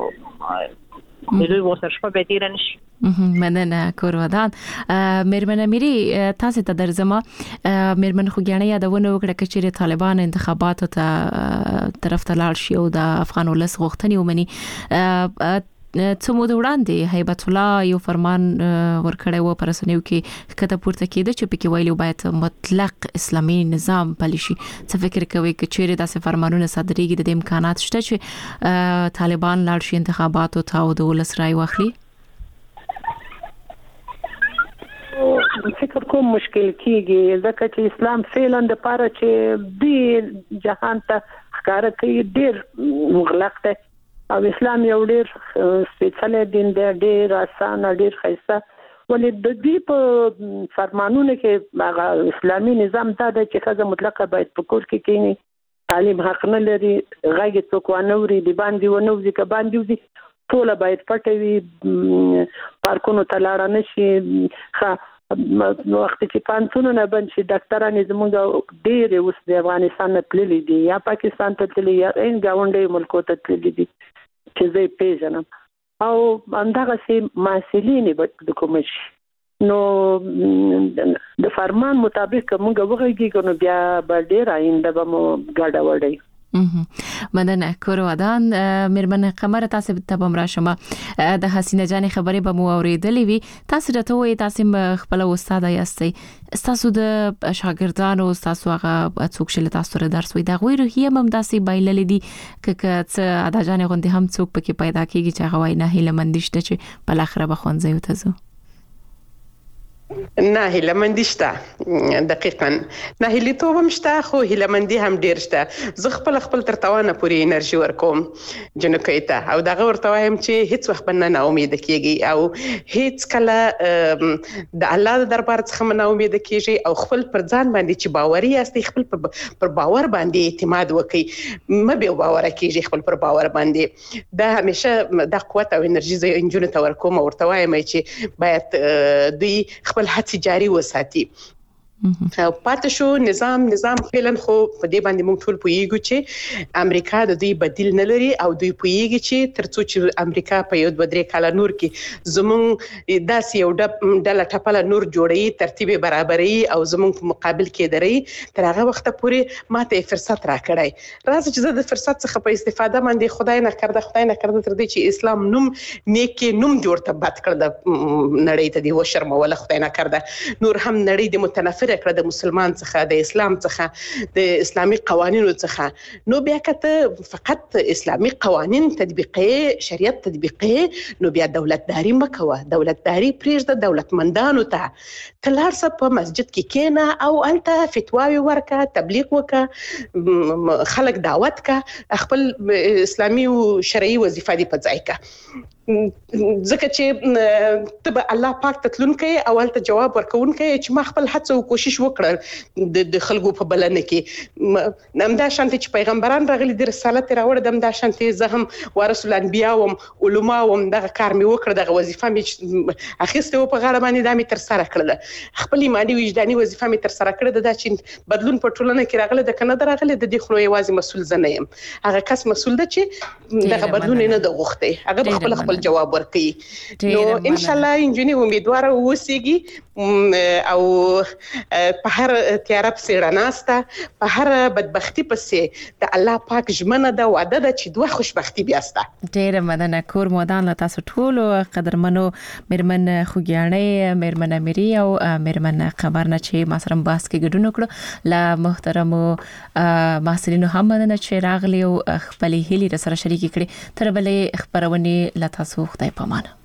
دوی وسه شپه به تیر نشي مننه کورودان مېرمن امیری تاسو ته درځم مېرمن خو ګڼه یادونه وکړه چې طالبان انتخاباتو ته طرف ته لاړ شي او د افغان ولس غوښتنې ومني څو مود وړاندې هیبت الله یو فرمان ورکړی و پر رسنیو کې کته پورته کېده چې پکې ویلو باید مطلق اسلامي نظام پلی شي څه فکر کوي چې چیرې داسې فرمانونه صادریږي د امکانات شته چې طالبان لاړ شي انتخاباتو ته او د ولس رائے واخلي فکر کوم مشکل کیږي ځکه چې اسلام فعلا د پاره چې دی جهان ته ښکار کوي ډیر مغلق ده او اسلام یو ډیر سپیڅلی دین دی ډیر اسانه ډیر ښایسته ولې د دې په فرمانونو کې هغه اسلامي نظام دا دی چې ښځه مطلقه باید په کور کې کینی تعلیم حق نه لري غږ څوک ونوري د باندې ونوځي که باندې وځي ټول باید پټوي پارکونو ته لاړ نه شي وخت چې پانسونونه بند شي ډاکټرانو زموږ ډېر اوس د افغانستان نه تللي دي یا پاکستان ته تللي یا ګاونډي ملکو ته تللي دي چې زه پیژنم او همدغسې محصلین به د کوم شي نو د فرمان مطابق موږ وغږیږو نو بیا به ډېر آینده به مو ګډه وړئ مننه کورودان مېرمن قمر تاسو ته به راشم د حسینه جان خبرې به مو اوریدلې وي تاسو راته وایي تاسو خپل استاد یاستئ تاسو د شاګردانو تاسو هغه څوک چې تاسو سره درس وي دا غوي روحیه هم داسې بایللې دي که ادا جان غوندي هم څوک پکې پیدا کیږي چې هغه وای نه هیله مندشته چې بل اخره به خونځي او تاسو نه هیلمندي شته دقیقاً نه هیلیتوب هم شته خو هیلمندي هم ډیر شته زه خپل تر توانه پوری انرژي ورکوم جنکې ته او دغه ورته وایم چې هیڅ وخت نه امید کیږي او هیڅ کله د الله د دربار څخه نه امید کیږي او خپل پر ځان باندې چې باوري یاستئ خپل پر باور باندې اعتماد وکړئ مبه باور کیږي خپل پر باور باندې دا همیشه د قوت او انرژي زه انجونو ته ورکوم او ورته وایم چې باید دوی خپل هڅې جاري وساتي او پاتې شو نظام فعلا خو په دې باندې موږ ټول پوهیږو چې امریکا د دوی بدیل نه لري او دوی پوهیږي چې ترڅو چې امریکا په یو 2-3 کال نور کې زموږ داسې یو ډله ټپله نور جوړي ترتیب برابري او زموږ په مقابل کې دري تر هغه وخت پورې ماته فرصت راکړای راځي چې زه د فرصت څخه په استفاده باندې خدای نه کړده تر دې چې اسلام نوم نیکی نوم جوړ ته بد کړ د نړۍ ته دی و شرموله خدای نه کړده نور هم نړۍ د متنفر کړه د مسلمان څخه د اسلام څخه د اسلامي قوانینو څخه نو بیا کته فقط اسلامي قوانین تطبیقي شریعت تطبیقي نو بیا دولتداري مکوه دولتداري پرېږده دولتمندانو ته تلارسه په مسجد کې کېنه او انت فتواوي ورکا تبلیغ وکا خلک دعوت کا خپل اسلامي او شرعي وظیفه دی په ځای کا ځکه چې تبه الله پاک تتلونکې اول ته جواب ورکونکې چې ما خپل هڅه او کوشش وکړ د خلکو په بلنه کې نمدا شانتي چې پیغمبران راغلي د رسالت راوړ دمدا شانتي زه هم وارث الانبیاء او علما او دغه کار می وکړ دغه وظیفه می اخیسته په غاړه باندې د می تر سره کړل خپل ایمانی وجداني وظیفه می تر سره کړل د چې بدلون په ټولنه کې راغله د کنه راغله د دې خلو یوازې مسول زنه يم هغه کس مسول ده چې دغه بدلون نه د غوښته هغه خپل جواب ورکړي نو ان شاء الله انجنیر امیدوار اوسېږي او په هر تیاره پسې رڼاسته په هر بدبختی پسې د الله پاک ژمنه ده وعده ده چې دوه خوشبختی بیاسته. ډېر مننه کور مودان له تاسو ټولو قدرمنو میرمن خوګیاڼۍ میرمن امیری او میرمن خبر نه چې ما سره بحث کې ګډون وکړو له محترمو محصلینو هم مننه چې راغلي او خپل هیلې سره شریک کړي. تر بلې خبرونه له تاسو خدای پامانه.